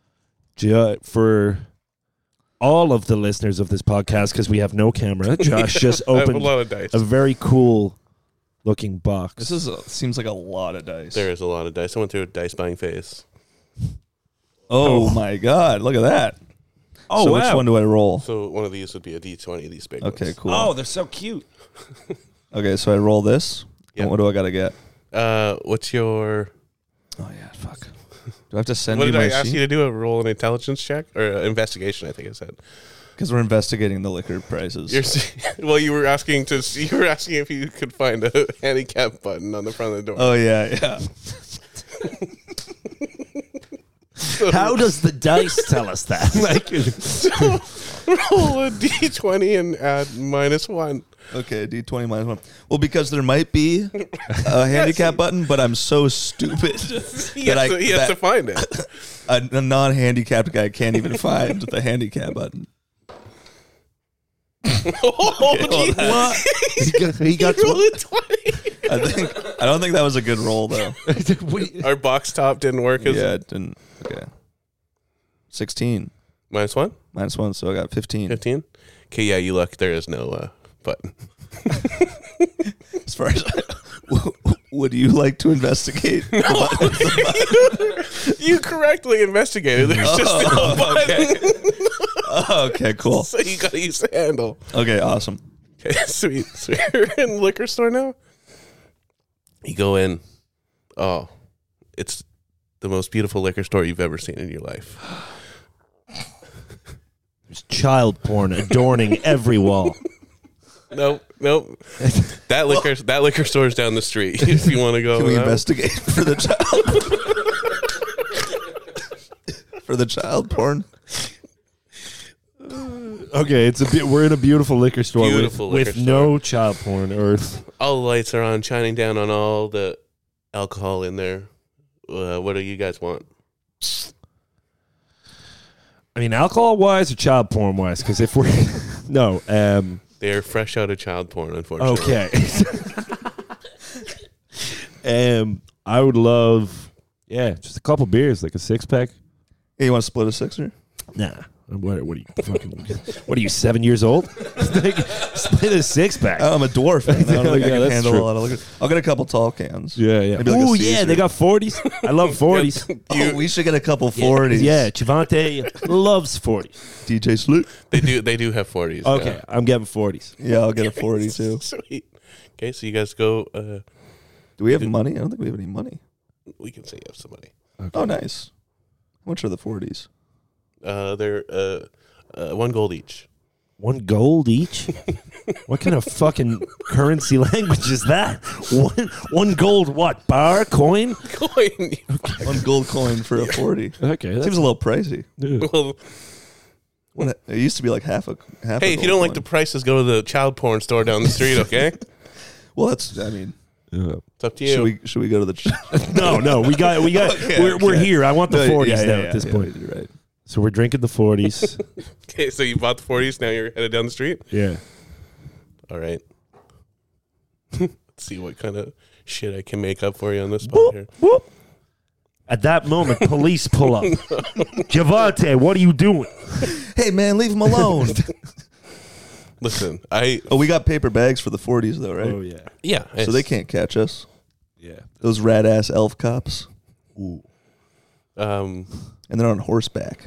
For all of the listeners of this podcast, because we have no camera, Josh just I have a opened lot of dice. a very cool looking box. This is seems like a lot of dice. There is a lot of dice. I went through a dice buying phase. Oh my god, look at that. Oh, So wow. which one do I roll? So one of these would be a d20. These big Okay, ones. cool. Oh, they're so cute. Okay, so I roll this. Yeah. And what do I got to get? What's your? Oh yeah, fuck. Do I have to send What you did my I ask sheet? you to do? A roll an intelligence check or investigation? I think I said. Because we're investigating the liquor prices. Well, you were asking to. You were asking if you could find a handicap button on the front of the door. Oh yeah, yeah. How does the dice tell us that? Like, Roll a d20 and add -1. Okay, D20 -1. Well, because there might be a handicap button, but I'm so stupid He that has to find it. a non-handicapped guy can't even find the handicap button. Oh, geez. what? He got Roll a 20. I don't think that was a good roll though. Our box top didn't work. Yeah, it didn't. Okay. 16 -1? -1, so I got 15. 15? Okay, yeah, you look. There is no button. As far as would you like to investigate? You correctly investigated. There's just no button. Okay, cool. So you got to use the handle. Okay, awesome. Okay, sweet. So you're in the liquor store now? You go in. Oh, it's the most beautiful liquor store you've ever seen in your life. There's child porn adorning every wall. Nope. That liquor store's down the street. If you want to go, Can we investigate for the child? For the child porn? Okay, we're in a beautiful liquor store Beautiful liquor with store. no child porn or All the lights are on, shining down on all the alcohol in there. What do you guys want? I mean, alcohol wise or child porn wise? Because if we're no, They're fresh out of child porn, unfortunately. okay. I would love, just a couple beers, like a 6-pack. Hey, you want to split a sixer? Nah, What are you fucking? What are you, 7 years old? Split a 6-pack. I'm a dwarf. Man. I don't think I Yeah, can that's handle true. a lot of liquor. I'll get a couple tall cans. Yeah. Maybe like a Oh yeah, Caesar. they got 40s. I love 40s. Oh, we should get a couple 40s. Yeah, Javante loves 40s. DJ Slick. They do have 40s. Okay, I'm getting 40s. Yeah, I'll get a 40 too. Sweet. Okay, so you guys go. Do we have money? I don't think we have any money. We can say you have some money. Oh, nice. How much are the 40s? They're 1 gold each. 1 gold each? What kind of fucking currency language is that? One gold what? Bar? Coin? Coin. 1 gold coin for a 40. Okay. Seems a little pricey. Well, It used to be like half a hey, if you don't like the prices, go to the child porn store down the street. Okay, Well, that's. I mean, it's up to you. should we go to the? No, we got. Okay, we're here. I want the 40s Yeah, now at this point. You're right. So we're drinking the 40s. Okay, so you bought the 40s. Now you're headed down the street. Yeah. All right. Let's see what kind of shit I can make up for you on this spot here. Whoop. At that moment, police pull up. Javante, what are you doing? Hey man, leave him alone. Listen, We got paper bags for the 40s though, right? Oh yeah. yeah. So they can't catch us. Yeah. Those rad ass elf cops, Ooh. Um, and they're on horseback.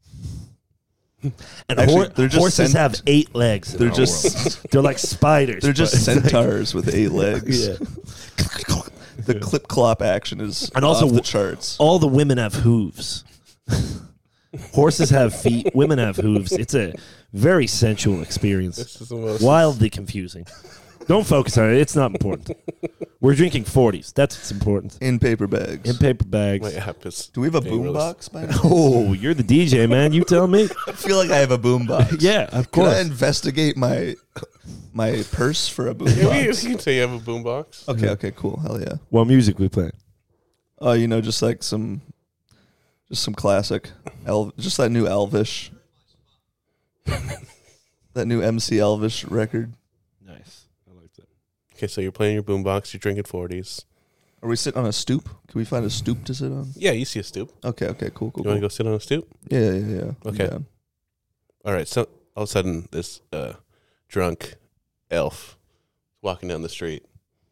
And Actually, they're just horses have 8 legs. in They're our just world. They're like spiders. they're just but it's like- centaurs with 8 legs. Yeah. The clip clop action is And also off the charts. All the women have hooves. Horses have feet. Women have hooves. It's a very sensual experience. this is the most. Wildly confusing. Don't focus on it. It's not important. We're drinking 40s. That's what's important. In paper bags. In paper bags. My app is. Do we have a being boom really- box by now? Oh, you're the DJ, man. You tell me. I feel like I have a boom box. Yeah, of Can I course. investigate my purse for a boom Yeah, box? you can say you have a boombox. Okay, cool. Hell yeah. What music we play? Just like some classic, just that new Elvish, that new MC Elvish record. Nice. I like that. Okay, so you're playing your boombox. You're drinking 40s. Are we sitting on a stoop? Can we find a stoop to sit on? Yeah, you see a stoop. Okay, cool. You want to go sit on a stoop? Yeah. I'm Okay. down. All right. So all of a sudden, this drunk elf is walking down the street,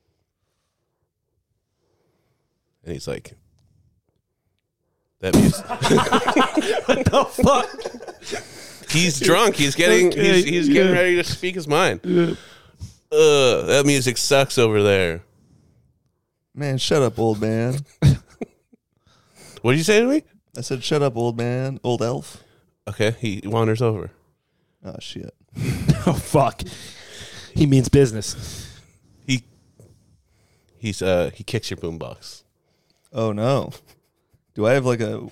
and he's like, "That music." What the fuck? He's drunk. He's getting. He's getting ready to speak his mind. That music sucks over there. Man, shut up, old man. What did you say to me? I said, shut up, old man, old elf. Okay, he wanders over. Oh shit. Oh, fuck. He means business. He kicks your boombox. Oh no. Do I have a gun?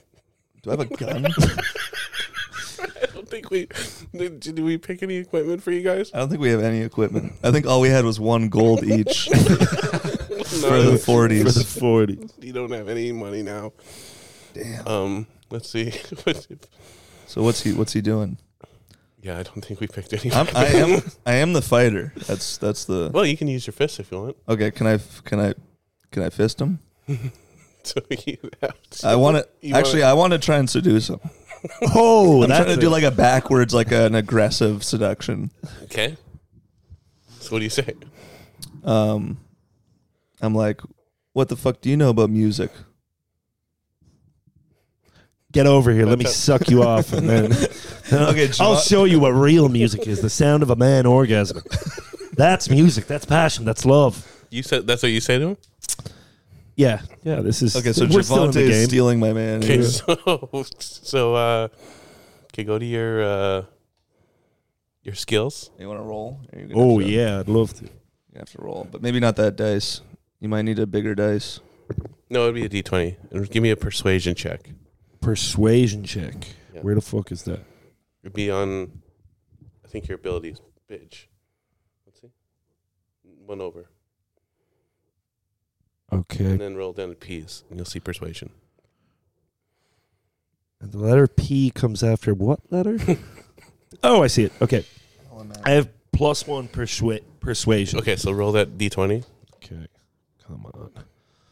I don't think we did. We pick any equipment for you guys? I don't think we have any equipment. I think all we had was 1 gold each for the 40s. For the 40. You don't have any money now. Damn. Let's see. So what's he doing? Yeah, I don't think we picked any. I am the fighter. That's the. Well, you can use your fists if you want. Okay, can I fist him? So you have to, I want to I want to try and seduce him. Oh, I'm that's trying to do like a backwards, like an aggressive seduction. Okay. So what do you say? I'm like, what the fuck do you know about music? Get over here. Let me suck you off, and then Okay, I'll show you what real music is. The sound of a man orgasming. That's music. That's passion. That's love. You said that's what you say to him. Yeah. This is Okay, so we're still in Javante the is game. stealing my man. Okay, Yeah. so okay, go to your skills. You want to roll? Or you gonna Oh have to- yeah, I'd love to. You have to roll, but maybe not that dice. You might need a bigger dice. No, it'd be a D20. And give me a persuasion check. Persuasion check. Yeah. Where the fuck is that? It'd be on. I think your ability is bitch. Let's see. 1 over, Okay. and then roll down to P's, and you'll see persuasion. And the letter P comes after what letter? Oh, I see it. Okay. I have +1 persuasion. Okay, so roll that D20. Okay. Come on.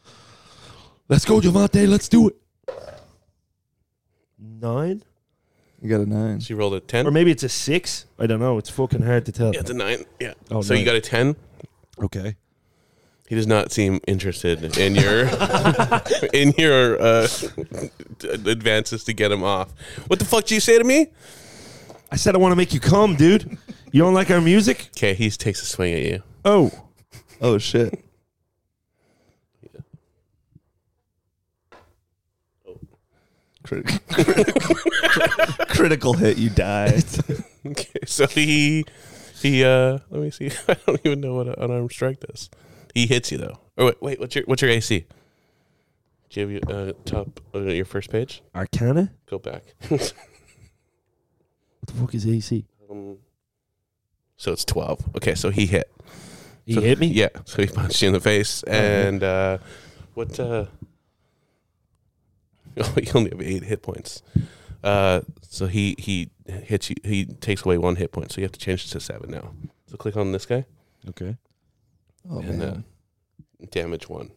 Let's go, Javante. Let's do it. 9? You got a 9. So you rolled a 10? Or maybe it's a 6. I don't know. It's fucking hard to tell. Yeah, it's a 9. Yeah. Oh, so you 9. got a 10? Okay. He does not seem interested in your in your advances to get him off. What the fuck did you say to me? I said I want to make you come, dude. You don't like our music? Okay, he takes a swing at you. Oh. Oh, shit. Critical hit, you die. Okay, so he let me see. I don't even know what an unarmed strike does. He hits you though. Or wait, what's your AC? Do you have top your first page? Arcana? Go back. What the fuck is AC? So it's 12. Okay, so he hit. He So- hit me? Yeah, so he punched you in the face. And what? Oh, you only have 8 hit points. So he hits you. He takes away 1 hit point. So you have to change it to 7 now. So click on this guy. Okay. Oh, And, man. Damage 1.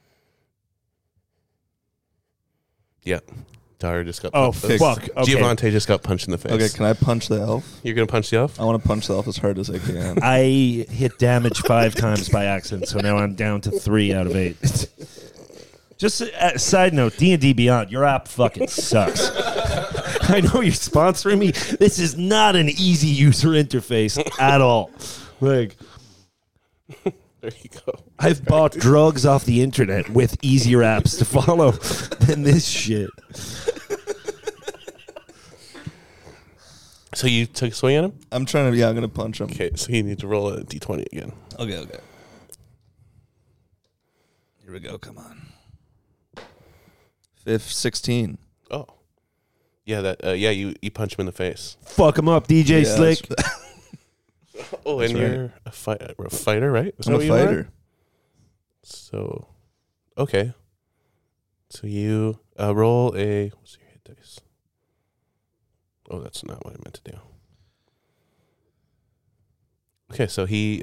Yeah. Dara just got Oh, punched. fuck. Okay. Giovante just got punched in the face. Okay, can I punch the elf? You're going to punch the elf? I want to punch the elf as hard as I can. I hit damage 5 times by accident, so now I'm down to 3 out of 8. Just a side note, D&D Beyond, your app fucking sucks. I know you're sponsoring me. This is not an easy user interface at all. Like, There you go. I've bought drugs off the internet with easier apps to follow than this shit. So you took a swing at him? I'm trying to, I'm going to punch him. Okay, so you need to roll a d20 again. Okay. Here we go, come on. 16. Oh. Yeah, that. You punch him in the face. Fuck him up, DJ Yeah, Slick. Oh, and That's you're a fighter, right? Is that I'm what a you are? fighter. So, okay. So you roll a. What's your hit dice? Oh, that's not what I meant to do. Okay, so he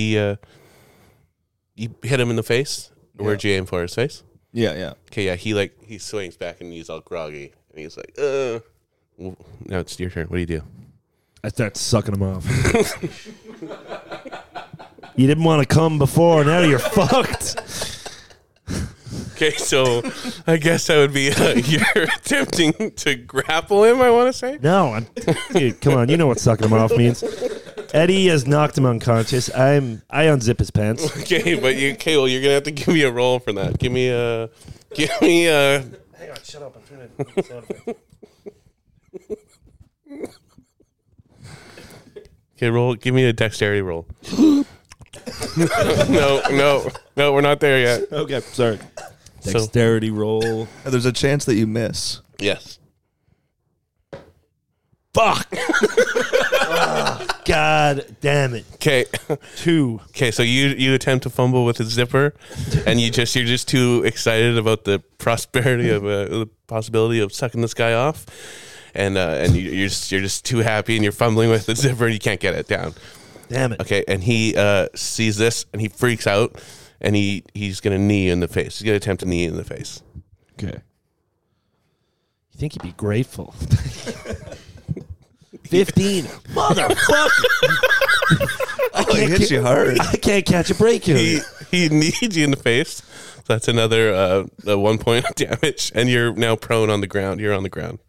you hit him in the face. Where'd you aim for? His face? Yeah. Okay, yeah, he swings back and he's all groggy. And he's like, Well, now it's your turn. What do you do? I start sucking him off. You didn't want to come before. Now you're fucked. Okay, so I guess that would be you're attempting to grapple him, I want to say. No, dude, come on. You know what sucking him off means. Eddie has knocked him unconscious. I unzip his pants. Okay, but you're going to have to give me a roll for that. Give me a... Hang on, shut up. I'm trying to sound effect. Okay, roll. Give me a dexterity roll. No, we're not there yet. Okay, sorry. So- Dexterity roll. There's a chance that you miss. Yes. Fuck. God damn it. Okay. 2. Okay, so you attempt to fumble with a zipper, and you're just too excited about the prosperity of the possibility of sucking this guy off, and you're just too happy, and you're fumbling with the zipper, and you can't get it down. Damn it. Okay, and he sees this, and he freaks out, and he's gonna knee you in the face. He's gonna attempt to knee you in the face. Okay. You think he'd be grateful? 15. Motherfucker. Oh, he hits you hard. I can't catch a break here. He knees you in the face. So that's another 1 point of damage, and you're now prone on the ground. You're on the ground.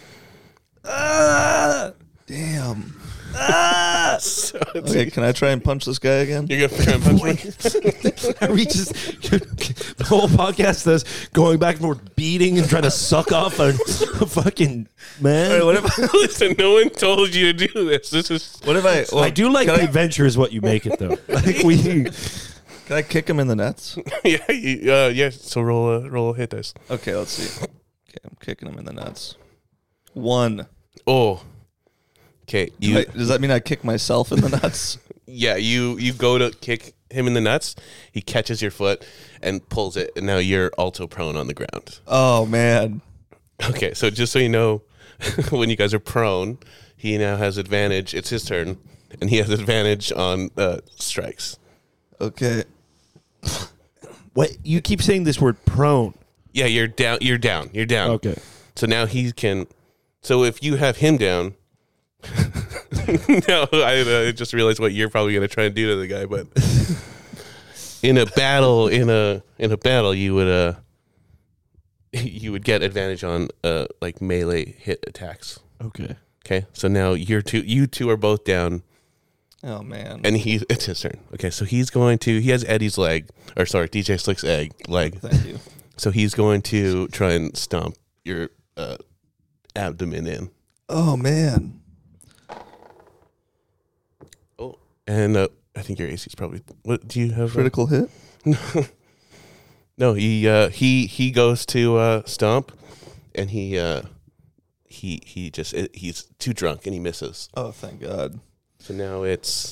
Damn. So it's- Okay, can I try and punch this guy again? You're gonna try and punch me. I reaches the whole podcast does going back and forth, beating and trying to suck off a fucking man. All right, what if Listen, no one told you to do this. This is what if I? Well, I do like can the adventure is what you make it though. Like we Can I kick him in the nuts? yeah. So roll a hit dice. Okay, let's see. Okay, I'm kicking him in the nuts. 1. Oh, okay. Does that mean I kick myself in the nuts? Yeah, you go to kick him in the nuts. He catches your foot and pulls it, and now you're also prone on the ground. Oh man. Okay, so just so you know, when you guys are prone, he now has advantage. It's his turn, and he has advantage on strikes. Okay. what you keep saying this word prone. Yeah, you're down. You're down. Okay. So now he can So if you have him down, no, I just realized what you're probably going to try and do to the guy. But in a battle, you would get advantage on like melee hit attacks. Okay. Okay, so now you two are both down. Oh man. And it's his turn. Okay, so he has Eddie's leg, or sorry, DJ Slick's leg. Thank you. So he's going to try and stomp your abdomen in. Oh man. Oh, and I think your AC is probably. What do you have? Critical hit? No, he goes to stomp, and he's too drunk and he misses. Oh, thank God. So now it's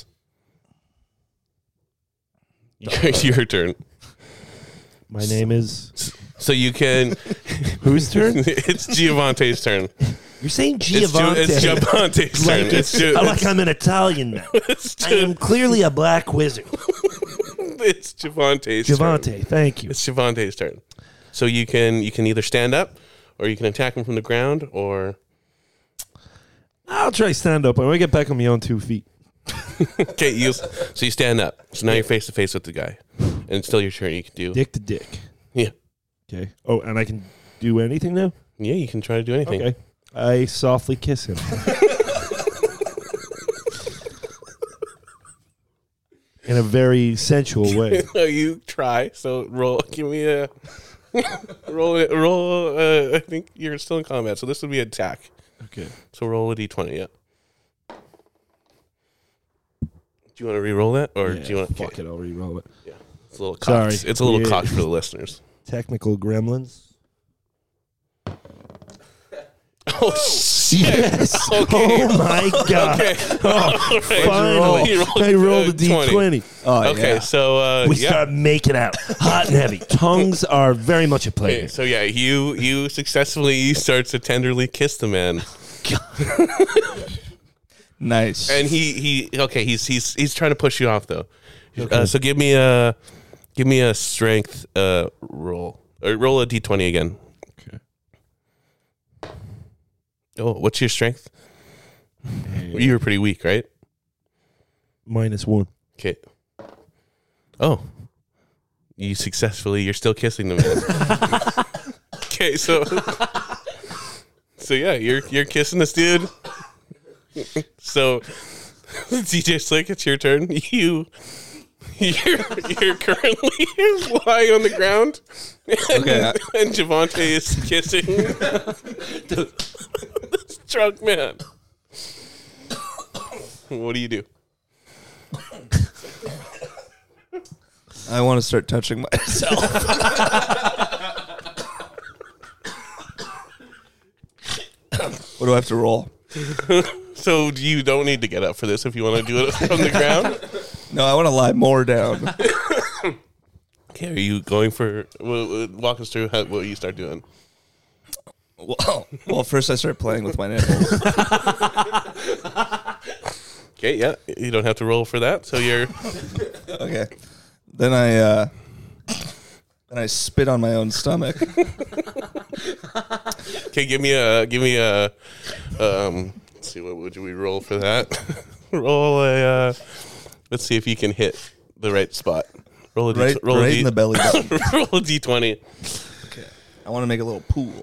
your turn. My name is. So you can. Whose turn? It's Giovante's turn. You're saying Giovante. It's Giovante's turn. Like I'm an Italian now. I am clearly a black wizard. It's Giovante's turn. Giovante, thank you. It's Giovante's turn. So you can either stand up, or you can attack him from the ground, or I'll try stand up. I'm gonna get back on my own 2 feet. okay. So you stand up. So now you're face to face with the guy, and it's still your turn. You can do Dick to dick. Yeah. Okay. Oh, and I can do anything now? Yeah, you can try to do anything. Okay. I softly kiss him. In a very sensual way. You try. So roll. Give me a roll. I think you're still in combat, so this would be an attack. Okay. So roll a d20. Yeah. Do you want to re-roll that, or do you want? Fuck it, I'll re-roll it. Yeah. It's a little Sorry. cocked. It's a little Yeah. cocked for the listeners. Technical gremlins. Oh shit! Yes. Okay. Oh my god. Okay. Oh, Finally. finally. I rolled a d20. Oh, Okay, yeah. so We yeah. start making out. Hot and heavy. Tongues are very much a play. Okay, so yeah, you successfully start to tenderly kiss the man, Nice. and he's trying to push you off though. So give me a strength roll, or roll a d20 again. Okay. Oh, what's your strength? You were pretty weak, right? -1. Okay. Oh, you're still kissing the man. Okay, so yeah, you're kissing this dude. So DJ Slick, it's your turn. You're currently lying on the ground, and Giovante is kissing this drunk man. What do you do? I want to start touching myself. What do I have to roll? So you don't need to get up for this if you want to do it from the ground. No, I want to lie more down. Okay, are you going for? Walk us through what you start doing. Well, first I start playing with my nipples. Okay, yeah, you don't have to roll for that. So you're Okay. Then I spit on my own stomach. okay. Give me a. Let's see, what would we roll for that? Roll a. Let's see if you can hit the right spot. Roll a Right in the belly button. roll a d20. Okay. I want to make a little pool.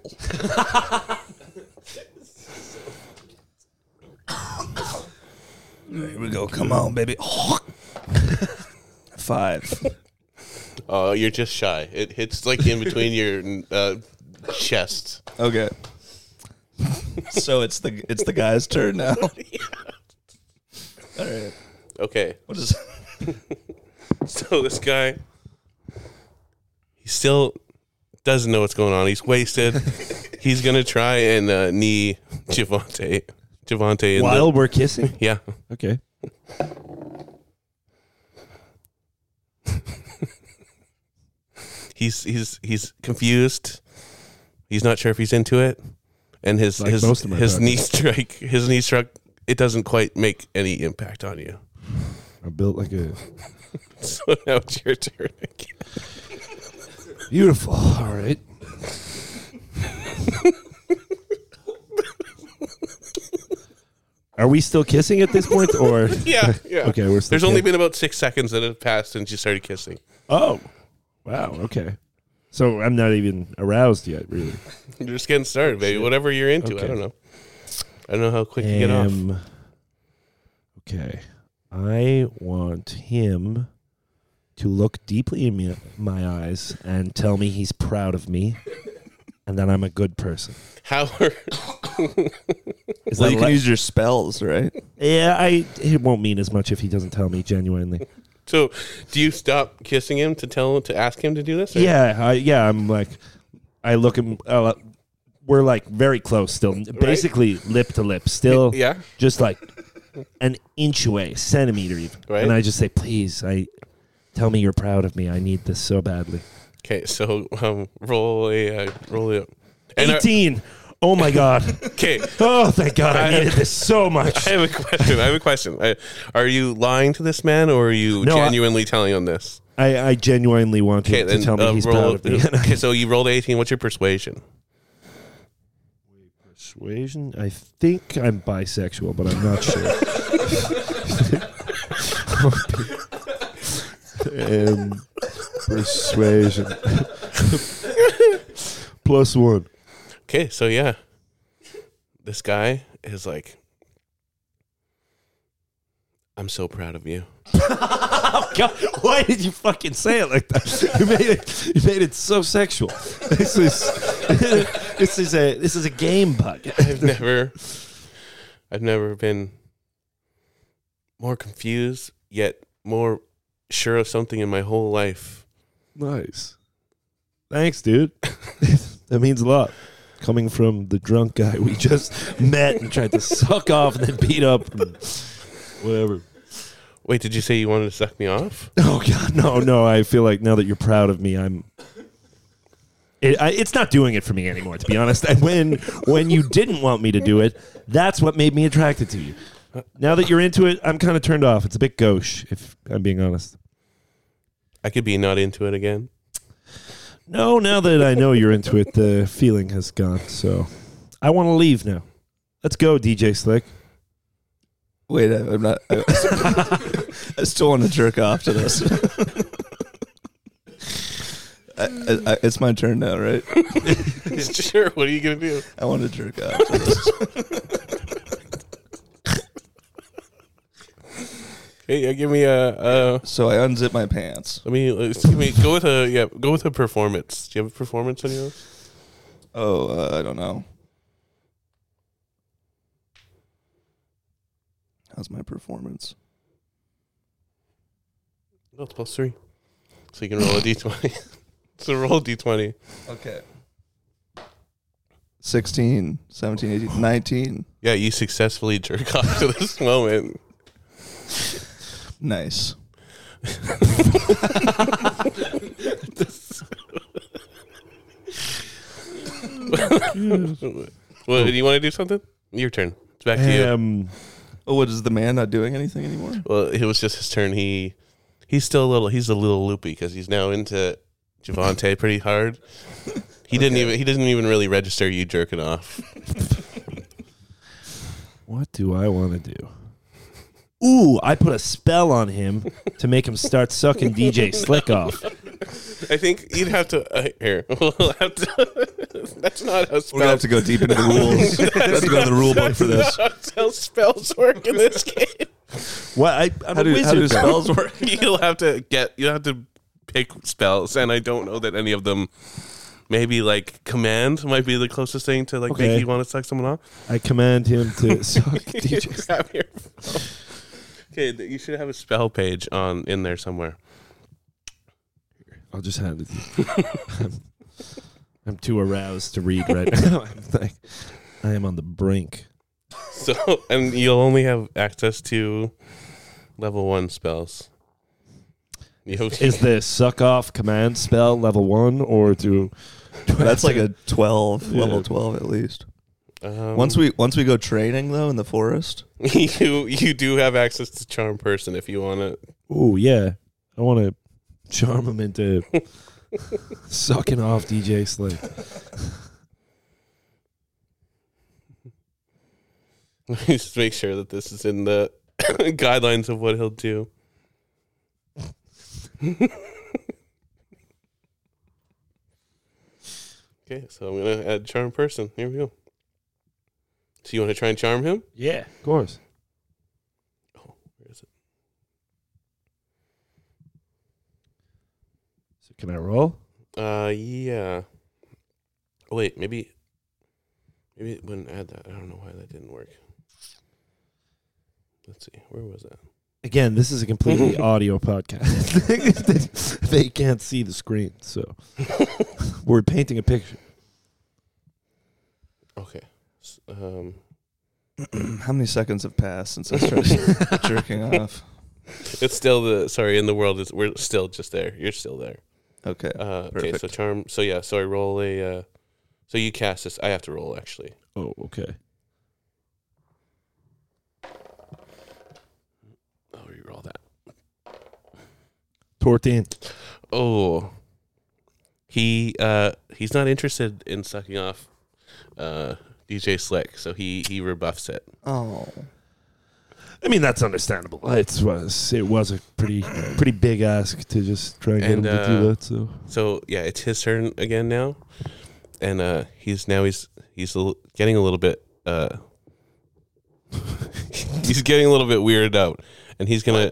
Here we go. Come on, baby. 5. You're just shy. It hits like in between your chest. Okay. So it's the guy's turn now. All right. Okay. What is? So this guy, he still doesn't know what's going on. He's wasted. He's gonna try and knee Giovante. While we're kissing? Yeah. Okay. He's confused. He's not sure if he's into it, and his most of my knee strike. It doesn't quite make any impact on you. I'm built like a... So now it's your turn again. Beautiful. All right. Are we still kissing at this point, or Yeah. okay? We're still. There's only kissing. been about 6 seconds that have passed since you started kissing. Oh, wow. Okay. So I'm not even aroused yet, really. You're just getting started, baby. Whatever you're into, Okay. I don't know. I don't know how quick you get off. Okay. I want him to look deeply in my eyes and tell me he's proud of me and that I'm a good person. How? Is Well, that you can use your spells, right? Yeah, it won't mean as much if he doesn't tell me genuinely. So, do you stop kissing him to ask him to do this? or- Yeah, I'm like, I look at, we're like very close still, basically lip to lip, still, Yeah. just like an inch away, a centimeter even. Right. And I just say, please, tell me you're proud of me. I need this so badly. Okay, so roll a. And 18. Oh my God. okay, Oh, thank God. I needed this so much. I have a question. Are you lying to this man, or are you No, genuinely telling him this? I genuinely want Okay, him to then tell me he's proud of me. Okay, so you rolled 18. What's your persuasion? Persuasion? I think I'm bisexual, but I'm not sure. Persuasion. +1. Okay, so yeah, this guy is like, I'm so proud of you. God, why did you fucking say it like that? You made it so sexual. This is a game bug. I've never been more confused yet more sure of something in my whole life. Nice. Thanks, dude. That means a lot. Coming from the drunk guy we just met and tried to suck off and then beat up and whatever. Wait, did you say you wanted to suck me off? Oh God, no. I feel like now that you're proud of me, it's not doing it for me anymore, to be honest. And when you didn't want me to do it, that's what made me attracted to you. Now that you're into it, I'm kind of turned off. It's a bit gauche, if I'm being honest. I could be not into it again. No, now that I know you're into it, the feeling has gone. So I want to leave now. Let's go, DJ Slick. Wait, I'm not. I still want to jerk off to this. It's my turn now, right? Sure, what are you going to do? I want to jerk off to this. Hey, give me a. So I unzip my pants. Go with a performance. Do you have a performance on yours? Oh, I don't know. How's my performance? No, it's +3. So you can roll a d20. So roll a d20. Okay. 16, 17, 18, 19. Yeah, you successfully jerk off to this moment. Nice. Well, do you want to do something? Your turn. It's back to you. Oh, what is the man not doing anything anymore? Well, it was just his turn. He's a little loopy because he's now into Javante pretty hard. He didn't even really register you jerking off. What do I want to do? Ooh, I put a spell on him to make him start sucking DJ Slick off. I think you'd have to here. We'll have to. That's not how spells. We're gonna have to go deep into the rules. Let's go to the rule book for this. That's how spells work in this game. What? I'm How a do wizard. spells work? You'll have to pick spells, and I don't know that any of them. Maybe like command might be the closest thing to like Okay. make you want to suck someone off. I command him to suck DJ Slick. Grab your phone. Okay, you should have a spell page in there somewhere. I'll just hand it to you. I'm too aroused to read right now. I'm like, I am on the brink. So, and you'll only have access to level 1 spells. Is the suck off command spell level 1 or do That's like a 12, Yeah. level 12 at least. Once we go training though in the forest. you do have access to charm person if you want to. Oh yeah, I want to charm him into sucking off DJ Slick. Just make sure that this is in the guidelines of what he'll do. Okay, so I'm gonna add charm person. Here we go. So you want to try and charm him? Yeah, of course. Oh, where is it? So can I roll? Yeah. Oh wait, maybe it wouldn't add that. I don't know why that didn't work. Let's see, where was that? Again, this is a completely audio podcast. They can't see the screen, so we're painting a picture. Okay. How many seconds have passed since I started jerking off? It's still in the world we're still just there. You're still there. Okay. Okay, so charm. So yeah, so I roll a. So you cast this. I have to roll actually. Oh, okay. I'll re-roll that. 14. Oh, he's not interested in sucking off DJ Slick, so he rebuffs it. Oh. I mean, that's understandable. It was a pretty big ask to just try and get him to do that. So yeah, it's his turn again now, and he's getting a little bit he's getting a little bit weirded out, and he's gonna.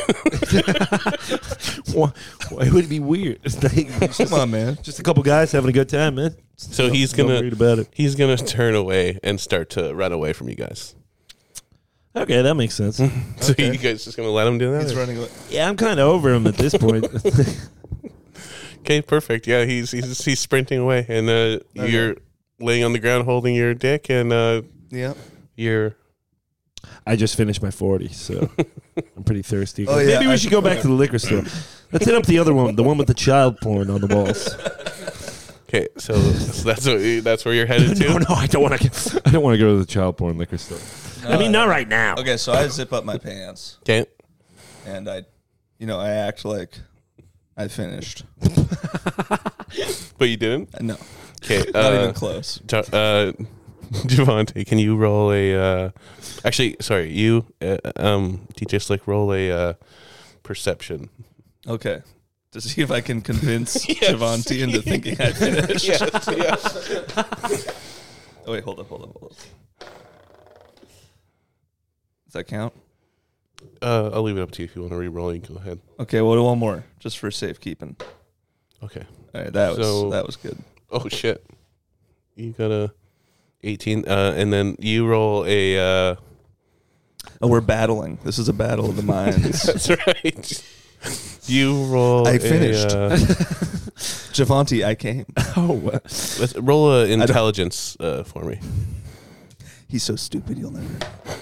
Why would it be weird? Come on, man. Just a couple guys having a good time, man. So Don't worry about it. he's gonna turn away and start to run away from you guys. Okay, that makes sense. So you guys just gonna let him do that? He's running away. Yeah, I'm kind of over him at this point. Okay, perfect. Yeah, he's sprinting away, and you're laying on the ground holding your dick, and Yeah. you're. I just finished my 40, so I'm pretty thirsty. Oh, yeah, Maybe we should go back to the liquor store. Let's hit up the other one, the one with the child porn on the walls. Okay, so that's where you're headed to. No, I don't want to. I don't want to go to the child porn liquor store. I mean, not right now. Okay, so I zip up my pants Okay. and I act like I finished. But you didn't? No, Okay. not even close. Javante, can you roll a actually, sorry, you DJ Slick, roll a perception. Okay. To see if I can convince Javante into thinking I finished. Yes. Oh, wait, hold up. Does that count? I'll leave it up to you if you want to re-roll. You can go ahead. Okay, well, one more, just for safekeeping. Okay. All right, that was good. Oh shit! You got a 18, and then you roll a. Oh, we're battling. This is a battle of the minds. That's right. You roll. I finished. Javante, I came. Oh, Let's roll a intelligence for me. He's so stupid, you'll never.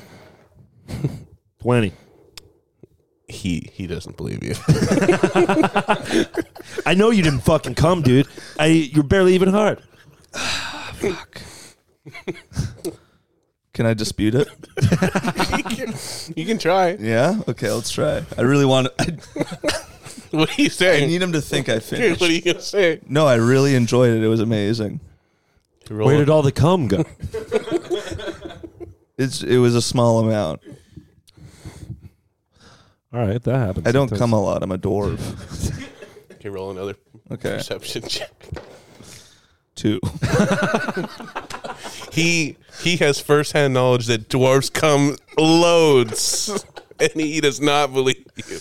20. He doesn't believe you. I know you didn't fucking come, dude. You're barely even hard. Fuck. Can I dispute it? You can try. Yeah? Okay, let's try. I really want to. What are you I saying? need him to think I Dude, finished. what are you gonna say? No, I really enjoyed it. It was amazing. Where did all the cum go? It was a small amount. All right, that happens. I don't sometimes. come a lot. I'm a dwarf. Okay, roll another Okay. perception check. 2. He has firsthand knowledge that dwarves come loads, and he does not believe you.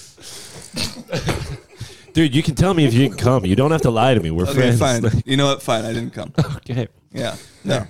Dude, you can tell me if you didn't come. You don't have to lie to me. We're Okay, friends. fine. You know what? Fine. I didn't come. Okay. Yeah. No.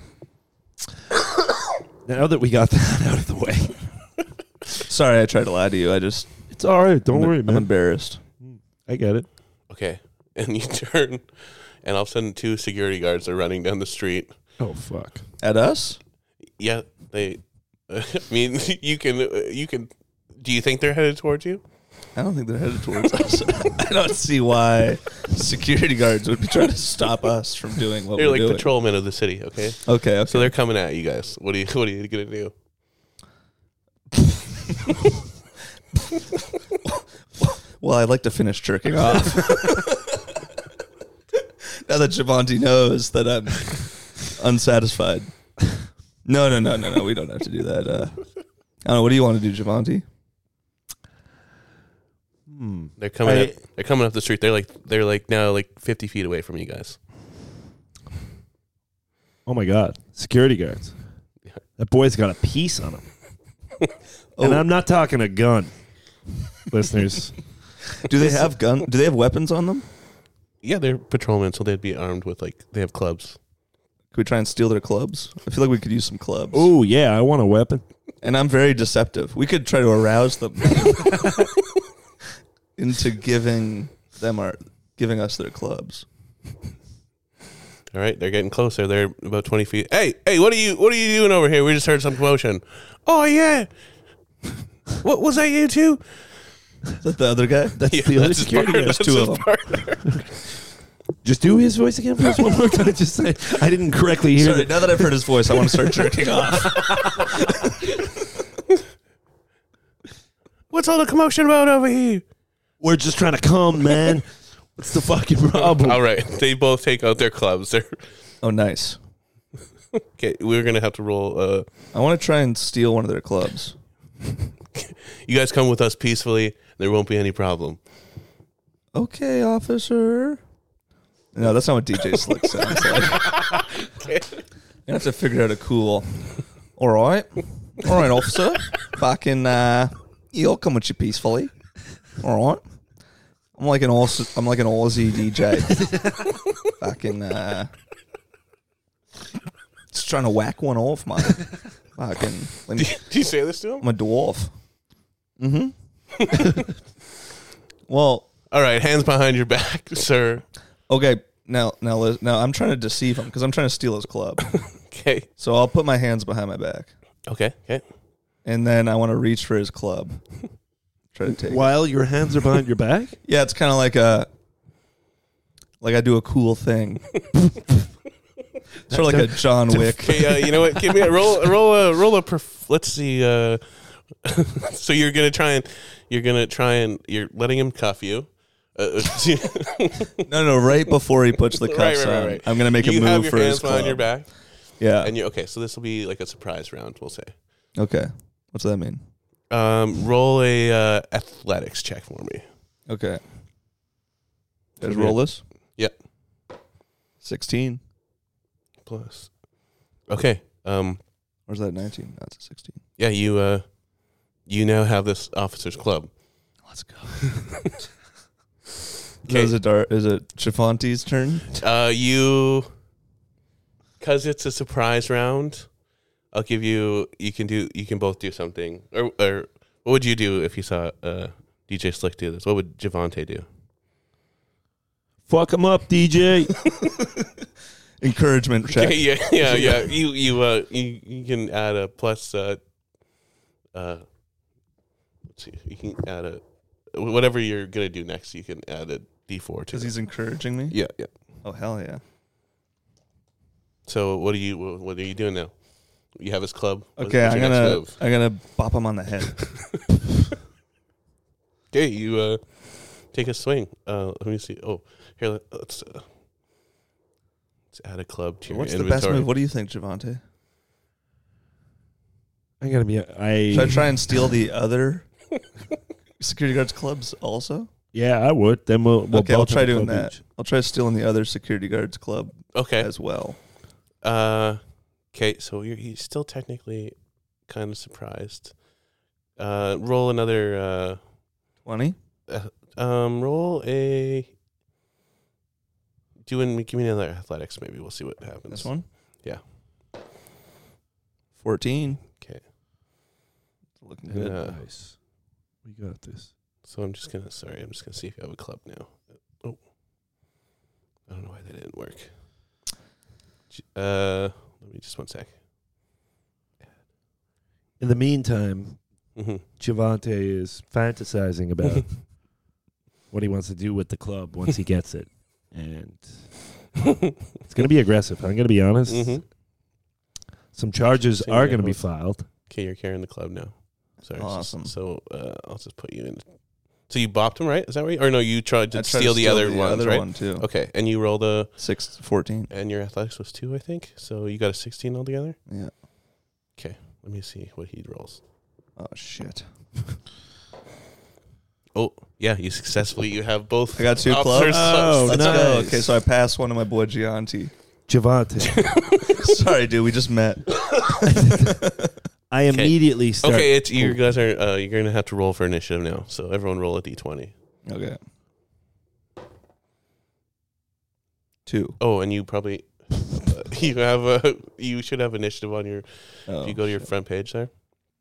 Now that we got that out of the way, Sorry, I tried to lie to you. it's all right. Don't worry, I'm man. embarrassed. I get it. Okay, and you turn, and all of a sudden 2 security guards are running down the street. Oh fuck. At us? Yeah, they. I mean, you can. Do you think they're headed towards you? I don't think they're headed towards us. I don't see why security guards would be trying to stop us from doing what They're we're like doing. patrolmen of the city. Okay, Okay. so they're coming at you guys. What are you gonna do? Well, I'd like to finish jerking off. Now that Javante knows that I'm unsatisfied. No. We don't have to do that. I don't know. What do you want to do, Javante? They're coming up the street. They're like now like 50 feet away from you guys. Oh my God. Security guards. That boy's got a piece on him. And I'm not talking a gun, listeners. Do they have Do they have weapons on them? Yeah, they're patrolmen, so they'd be armed with they have clubs. Could we try and steal their clubs? I feel like we could use some clubs. Oh, yeah, I want a weapon. And I'm very deceptive. We could try to arouse them into giving us their clubs. All right, they're getting closer. They're about 20 feet. Hey, what are you doing over here? We just heard some commotion. Oh yeah. What was that? You two? Is that the other guy? That's the other security guard. There's two of them. Just do his voice again for us one more time. Just say, I didn't correctly hear. Sorry, now that I've heard his voice, I want to start jerking off. What's all the commotion about over here? We're just trying to come, man. What's the fucking problem? All right, they both take out their clubs. Oh, nice. Okay, we're gonna have to roll. I want to try and steal one of their clubs. You guys come with us peacefully. There won't be any problem. Okay, officer. No, that's not what DJ Slick sounds like. Okay. You have to figure out a cool. All right, officer. Fucking, you'll come with you peacefully. All right. I'm like an Aussie DJ. Fucking, just trying to whack one off, man. Fucking. Do you say this to him? I'm a dwarf. Mm-hmm. Well. All right, hands behind your back, sir. Okay, now I'm trying to deceive him because I'm trying to steal his club. Okay. So I'll put my hands behind my back. Okay. And then I want to reach for his club. Try to take it. While your hands are behind your back? Yeah, it's kind of like I do a cool thing. Sort of like a John Wick. Okay, you know what? Give me a roll a let's see. So you're letting him cuff you. No, right before he puts the cuffs on. Right. I'm gonna make a move for his club. You have your hands behind your back. Yeah. And okay, so this will be like a surprise round, we'll say. Okay. What's that mean? Roll a athletics check for me. Okay. Just roll this? Yep. 16. Plus. Okay. Or is that 19? That's a 16. Yeah, you now have this officer's club. Let's go. Is it Javante's turn? Because it's a surprise round, I'll give you can both do something. Or what would you do if you saw DJ Slick do this? What would Javante do? Fuck him up, DJ. Encouragement check. Okay, yeah. You can add a plus. Let's see. You can add a whatever you're gonna do next. You can add a D4 to. Because he's encouraging me. Yeah. Oh hell yeah. So what are you doing now? You have his club. Okay, What's your next move? I'm gonna bop him on the head. Okay, you take a swing. Let me see. Oh, here let's add a club to your What's inventory. the best move? What do you think, Javante? Should I try and steal the other security guards' clubs also? Yeah, I would. Then we'll okay, I'll both try have a doing club that. each. I'll try stealing the other security guards' club Okay. as well. Okay, so you're still technically kind of surprised. Roll another 20? roll a give me another athletics, maybe we'll see what happens. This one? Yeah. 14. Okay. Looking good. Nice. We got this. So I'm just gonna see if you have a club now. Oh. I don't know why that didn't work. Let me just 1 sec. In the meantime, Mm-hmm. Javante is fantasizing about what he wants to do with the club once he gets it. And it's going to be aggressive. I'm going to be honest. Mm-hmm. Some charges So are you going to be have filed. Okay, you're carrying the club now. Sorry. Awesome. So I'll just put you in. So you bopped him, right? Is that right? Or no, you tried to I tried steal the other the ones, other right? one too. Okay, and you rolled a 14. and your athletics was 2, I think. So you got a 16 altogether. Yeah. Okay, let me see what he rolls. Oh shit! Oh, yeah, you have both. I got 2 officers' clubs. Oh, Let's nice. go. Okay, so I passed one of my boy Gianti. Javante. Sorry, dude. We just met. I immediately start. Okay, it's you guys are you're gonna have to roll for initiative now. So everyone roll a d20. Okay. 2. Oh, and you probably you should have initiative on your. Oh, If you go to your shit. front page there.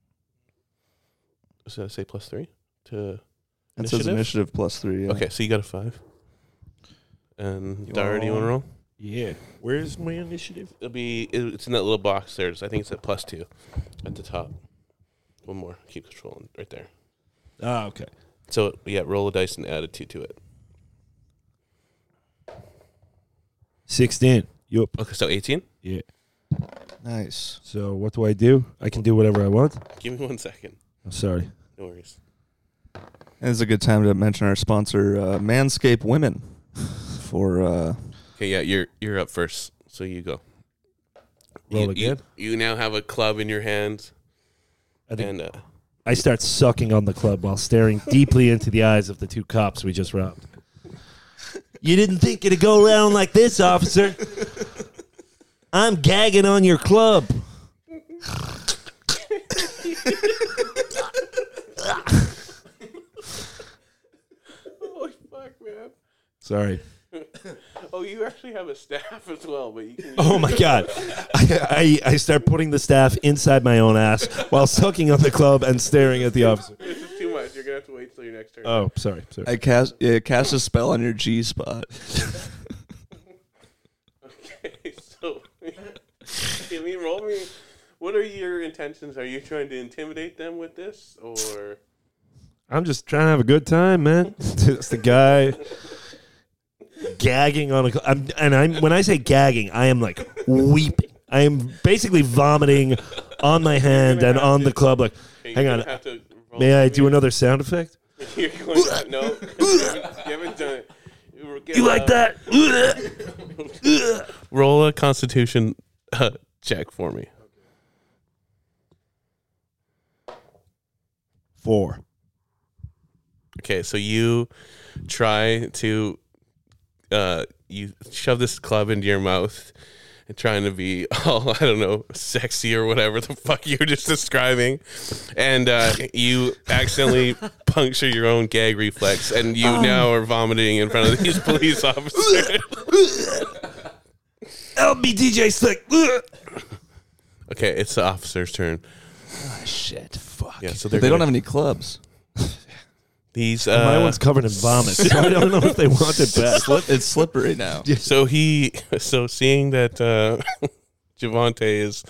Does that say +3 to It says initiative +3. Yeah. Okay, so you got a 5. And You Dara, do you want to roll? Yeah. Where's my initiative? It's in that little box there. I think it's at +2 at the top. One more. Keep controlling right there. Ah, okay. So yeah, roll a dice and add a 2 to it. 16. Yup. Okay, so 18. Yeah. Nice. So what do? I can do whatever I want. Give me 1 second. I'm sorry. No worries. And it's a good time to mention our sponsor, Manscaped Women. For Okay, yeah, you're up first. So you go. Roll You- again? You now have a club in your hand, I think and I start sucking on the club while staring deeply into the eyes of the 2 cops we just robbed. You didn't think it'd go down like this, officer. I'm gagging on your club. oh fuck, man. Sorry. Oh, you actually have a staff as well, but you can. Oh my god. I start putting the staff inside my own ass while sucking on the club and staring at the officer. This is too much. You're gonna have to wait till your next turn. Oh, sorry. I cast a spell on your G spot. Okay, so I mean, roll me. What are your intentions? Are you trying to intimidate them with this, or I'm just trying to have a good time, man. It's the guy gagging on when I say gagging, I am like weeping. I am basically vomiting on my hand and on the club. Like, okay, hang you're on, gonna have to roll may I for do me? another sound effect? You're going to, no, you haven't done it. You like that? Roll a Constitution check for me. 4. Okay, so you try to you shove this club into your mouth and trying to be all, I don't know, sexy or whatever the fuck you were just describing, and you accidentally puncture your own gag reflex, and you now are vomiting in front of these police officers. Help me, DJ Slick. Okay, it's the officer's turn. Shit. Fuck. Yeah, so They don't have any clubs. these. My one's covered in vomit, so I don't know if they want it back. It's slippery now. So seeing that Javante is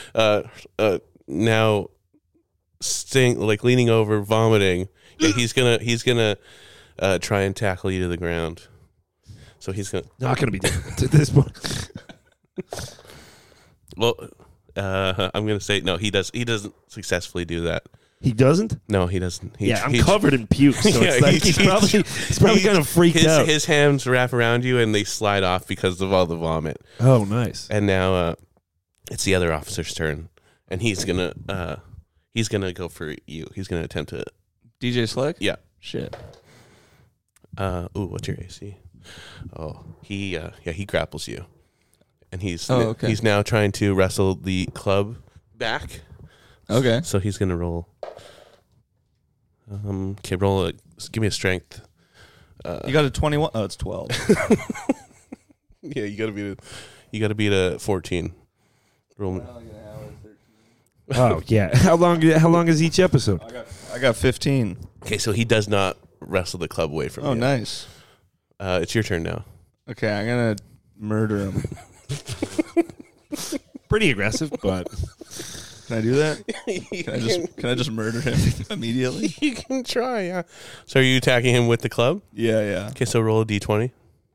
now leaning over, vomiting, yeah, he's gonna try and tackle you to the ground. So he's gonna Not going to be different at this point. well, I'm gonna say no. He doesn't successfully do that. He doesn't? No, he doesn't. He, I'm he- covered in puke, so Yeah, it's like he's probably kind of freaked out. His hands wrap around you and they slide off because of all the vomit. Oh, nice. And now it's the other officer's turn, and he's gonna go for you. He's gonna attempt to. DJ Slick? Yeah. Shit. What's your AC? Oh, he grapples you, and he's okay. he's now trying to wrestle the club back. Okay. So he's gonna roll. Okay, give me a strength. You got a 21. Oh, it's 12. Yeah, you gotta beat a 14. Roll. Oh, yeah. How long is each episode? I got 15. Okay, so he does not wrestle the club away from Oh, you. nice. It's your turn now. Okay, I'm going to murder him. Pretty aggressive, but Can I do that? Can I just murder him immediately? You can try, yeah. So are you attacking him with the club? Yeah. Okay, so roll a d20.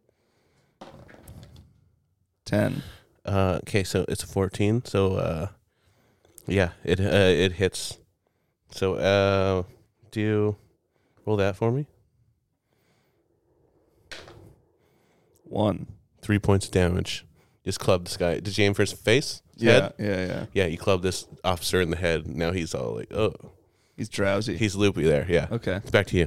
10. Okay, so it's a 14. So yeah, it hits. So do you roll that for me? 1. 3 points of damage. Just club this guy. Did you aim for his face? His Yeah, head? yeah. Yeah, you clubbed this officer in the head. Now he's all like, oh. He's drowsy. He's loopy there, yeah. Okay. Back to you.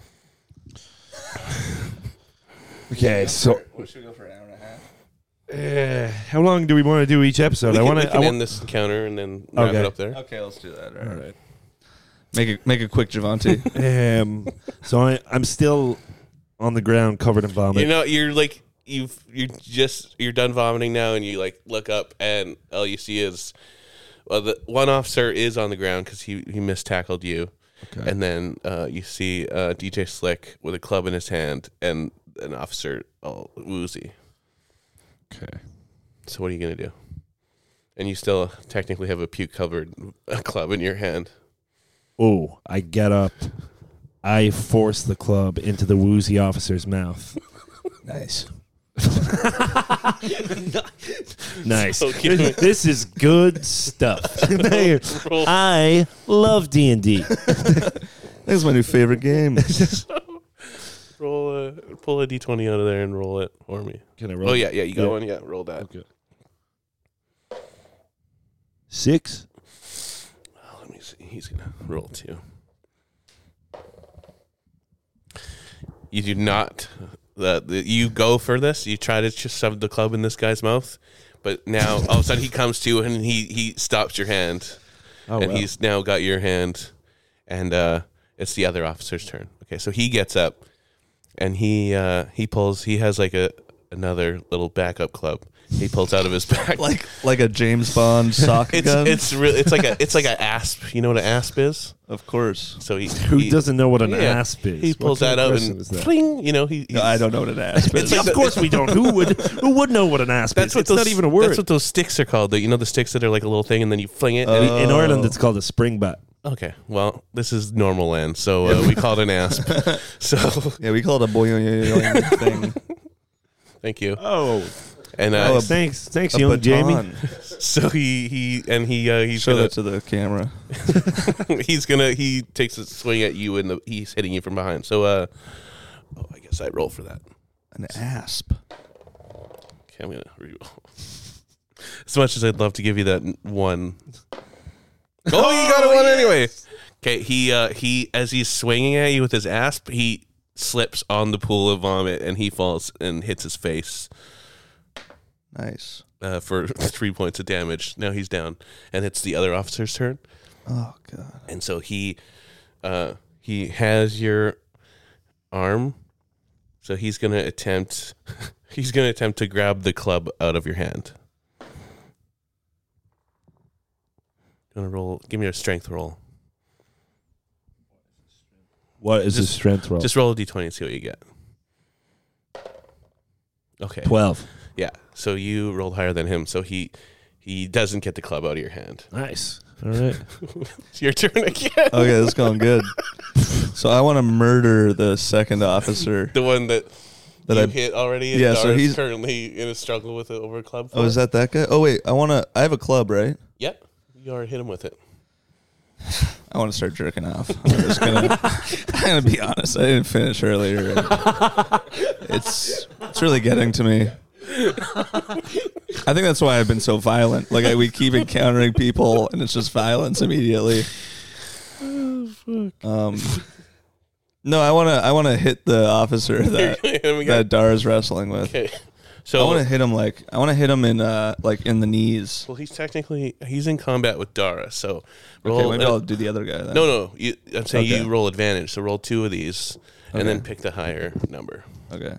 Okay, so What should we go for, an hour and a half? how long do we want to do each episode? We I can, want we to. can end this encounter and then wrap Okay. it up there. Okay, let's do that. All right. Make a quick Javante. So I'm still on the ground covered in vomit. You know, you're like you're done vomiting now, and you like look up, and all you see is the one officer is on the ground because he mistackled you, Okay. and then you see DJ Slick with a club in his hand and an officer all woozy. Okay. So what are you gonna do? And you still technically have a puke covered club in your hand. Oh, I get up. I force the club into the woozy officer's mouth. Nice. Nice. Okay. This is good stuff. Roll. I love D&D. That's my new favorite game. Pull a d20 out of there and roll it for me. Can I roll? Oh yeah, you got one. Yeah, roll that. Okay. 6. Oh, let me see. He's gonna roll 2. You do not. You go for this. You try to just shove the club in this guy's mouth, but now all of a sudden he comes to and he stops your hand, and he's now got your hand, and it's the other officer's turn. Okay, so he gets up, and he pulls. He has like another little backup club. He pulls out of his back like a James Bond sock gun. It's like an asp. You know what an asp is? Of course. So Who doesn't know what an yeah. asp is? He What pulls kind that of out question and is that? fling. You know he. No, I don't know what an asp is. Of course we don't. Who would know what an asp is? It's not even a word. That's what those sticks are called. You know the sticks that are like a little thing, and then you fling it. In Ireland, it's called a spring bat. Okay, well, this is normal land, so we call it an asp. So Yeah, we call it a boing thing. thank you. Oh, And thanks, A young Jamie. baton. so he's Show gonna that to the camera. he takes a swing at you and he's hitting you from behind. So I guess I roll for that. An asp. Okay, I'm gonna reroll. As much as I'd love to give you that one. Oh, you got a one anyway. Okay, he as he's swinging at you with his asp, he slips on the pool of vomit and he falls and hits his face Nice. for 3 points of damage. Now he's down, and it's the other officer's turn. Oh god. And so he has your arm, so he's gonna attempt to grab the club out of your hand. Gonna roll. Give me a strength roll. What is his Just- strength roll? Just roll a d20 and see what you get. Okay. 12. Yeah. So you rolled higher than him. So he doesn't get the club out of your hand. Nice. All right. It's your turn again. Okay, this is going good. So I want to murder the second officer. The one that That you I- hit already. And Yeah, so Dara's he's- currently in a struggle with it over a club. Oh, is that guy? Oh wait, I have a club, right? Yeah. You already hit him with it. I want to start jerking off. I'm gonna be honest. I didn't finish earlier. It's really getting to me. I think that's why I've been so violent. Like we keep encountering people, and it's just violence immediately. No, I wanna hit the officer that Dara's wrestling with. Okay. I So want to hit him in in the knees. well, he's in combat with Dara. So roll. Okay, maybe I'll do the other guy then. No. I'm saying Okay. you roll advantage. So roll 2 of these, and then Okay. pick the higher number. Okay.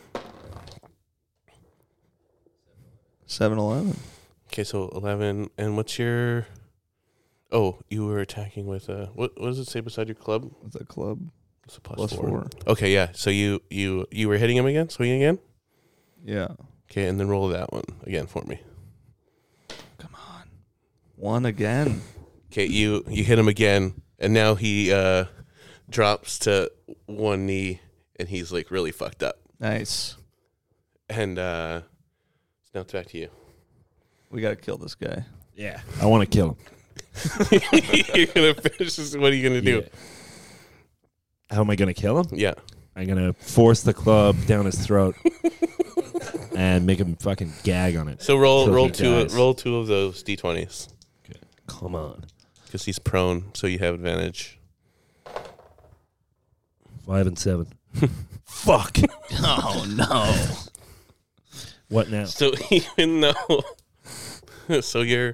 7-11. Okay, so 11. And what's your? Oh, you were attacking with what does it say beside your club? With a club. It's a Plus 4. Okay, yeah. So you were hitting him again, swinging again. Yeah. Okay, and then roll that one again for me. Come on. 1 again. Okay, you hit him again, and now he drops to one knee, and he's like really fucked up. Nice. And now it's back to you. We got to kill this guy. Yeah. I want to kill him. You're gonna finish this. What are you gonna do? How am I going to kill him? Yeah. I'm going to force the club down his throat. and make him fucking gag on it. So roll Till he two dies. roll 2 of those d20s Come on. because he's prone, so you have advantage. 5 and 7. Fuck. Oh no. What now? So even though, so you're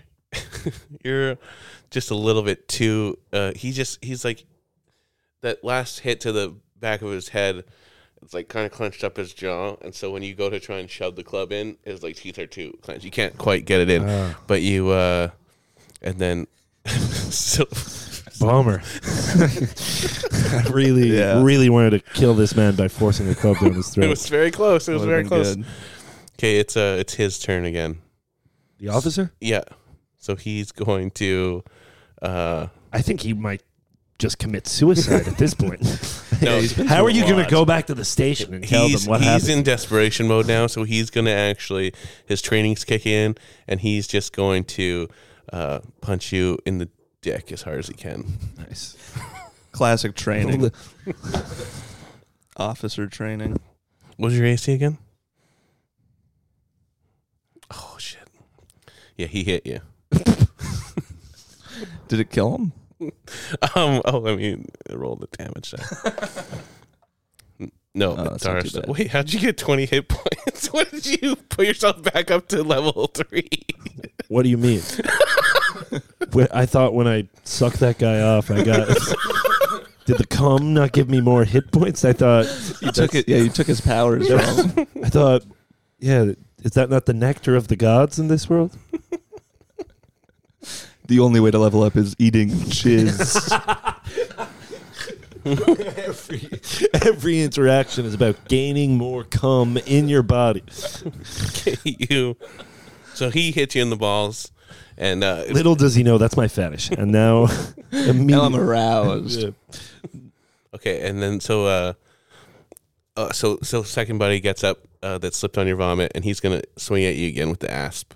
just a little bit too. He's like that last hit to the back of his head. It's like kind of clenched up his jaw, and so when you go to try and shove the club in, his like teeth are too clenched. You can't quite get it in, but you and then so Bummer. I really wanted to kill this man by forcing a club down his it throat. was very close. It was very close. Good. Okay, it's his turn again. The officer? Yeah, so he's going to. I think he might just commit suicide at this point. No, How are you going to go back to the station and tell them what he's happened? in desperation mode now, so he's going to actually, his training's kicking in, and he's just going to punch you in the dick as hard as he can. Nice. Classic training. Officer training. What was your AC again? Oh, shit. Yeah, he hit you. Did it kill him? Let me roll the damage then. No, that's not too bad. Wait, how'd you get 20 hit points? What did you put yourself back up to level 3? What do you mean? I thought when I sucked that guy off, I got... Did the cum not give me more hit points? I thought... You took it. Yeah, you took his powers from him. I thought, yeah, is that not the nectar of the gods in this world? The only way to level up is eating jizz. Every interaction is about gaining more cum in your body. So he hits you in the balls, and Little does he know that's my fetish. And now, Now I'm aroused. Yeah. okay, and then so second buddy gets up that slipped on your vomit, and he's gonna swing at you again with the asp.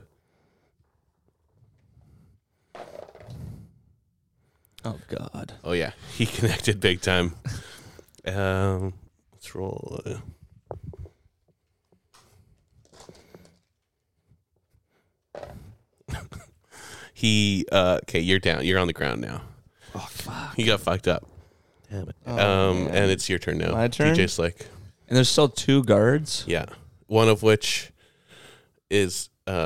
Oh God. Oh yeah, he connected big time. Let's roll. Okay, you're down. You're on the ground now. Oh fuck. You got fucked up. Damn it. And it's your turn now. My turn? DJ Slick. And there's still 2 guards. Yeah, one of which is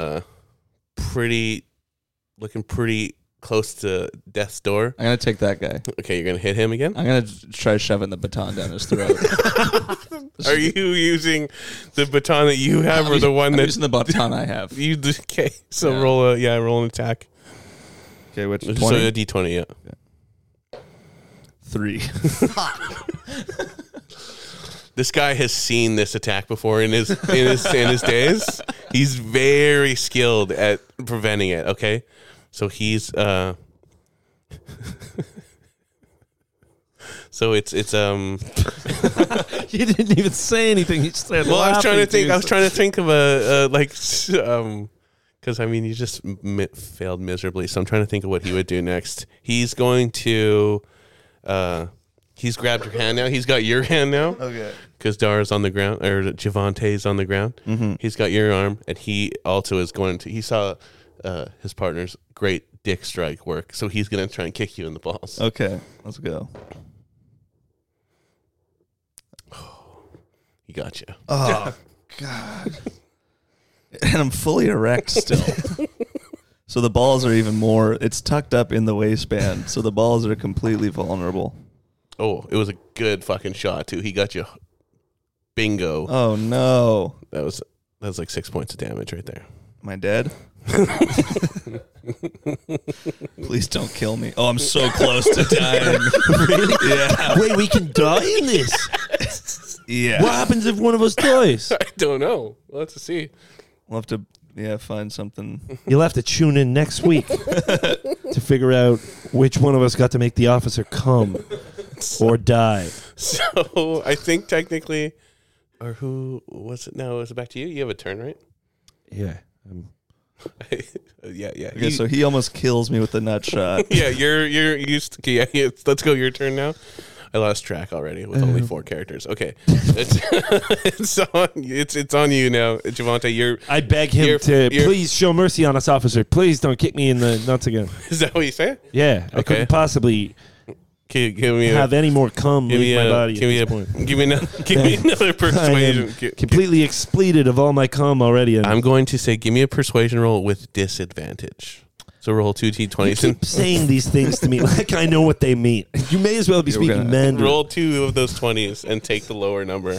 looking pretty close to death's door. I'm gonna take that guy. Okay, you're gonna hit him again. I'm gonna try shoving the baton down his throat. Are you using the baton that you have, or the one I'm that using the baton I have? you? Okay, so Yeah. roll an attack. Okay, which So 20? a d20, yeah. 3. This guy has seen this attack before in his days. He's very skilled at preventing it. Okay, so he's so it's You didn't even say anything. You just started well, I was trying to laughing, think. dude. I was trying to think of a because I mean you just failed miserably. So I'm trying to think of what he would do next. He's going to he's grabbed your hand now. He's got your hand now. Okay. Because Dara's on the ground, or Javante's on the ground. Mm-hmm. He's got your arm, and he also is going to. He saw his partner's great dick strike work, so he's going to try and kick you in the balls. Okay, let's go. He got you. Oh God. And I'm fully erect still. So the balls are even more. It's tucked up in the waistband, so the balls are completely vulnerable. Oh, it was a good fucking shot too. He got you. Bingo. Oh no. That was like 6 points of damage right there. Am I dead? Please don't kill me. Oh, I'm so close to dying. Really? Yeah. Wait, we can die in this. Yeah. What happens if one of us dies? I don't know. We'll have to see. We'll have to find something. You'll have to tune in next week to figure out which one of us got to make the officer come or die. So I think technically, or who was it? No, is it back to you? You have a turn, right? Yeah. Yeah. Okay, so he almost kills me with the nut shot. Yeah, you're used to, yeah, let's go your turn now. I lost track already with only 4 characters. Okay, it's on you now, Javante. I beg him to please show mercy on us, officer. Please don't kick me in the nuts again. Is that what you say? Yeah, I couldn't possibly have any more cum leave my body. Give me another persuasion. Completely expleted of all my cum already. I'm going to say, give me a persuasion roll with disadvantage. So roll 2 d20s. You keep saying these things to me like I know what they mean. You may as well be speaking Mandarin. Roll 2 of those 20s and take the lower number.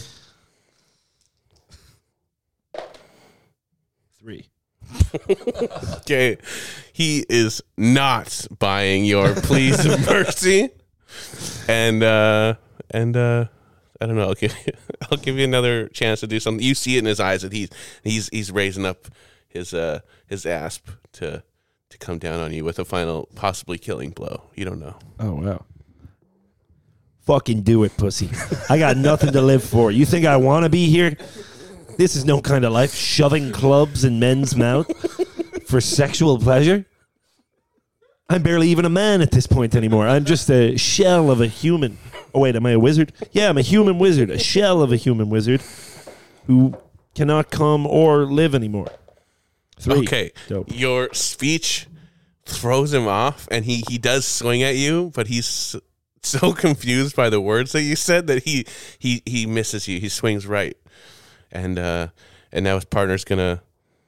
3. Okay, he is not buying your pleas of mercy, and I don't know. I'll give you another chance to do something. You see it in his eyes that he's raising up his asp to come down on you with a final, possibly killing blow. You don't know. Oh wow! Fucking do it, pussy! I got nothing to live for. You think I want to be here? This is no kind of life. Shoving clubs in men's mouth for sexual pleasure. I'm barely even a man at this point anymore. I'm just a shell of a human. Oh, wait, am I a wizard? Yeah, I'm a human wizard. A shell of a human wizard who cannot come or live anymore. 3. Okay. Dope. Your speech throws him off, and he does swing at you, but he's so confused by the words that you said that he misses you. He swings right. And now his partner's gonna,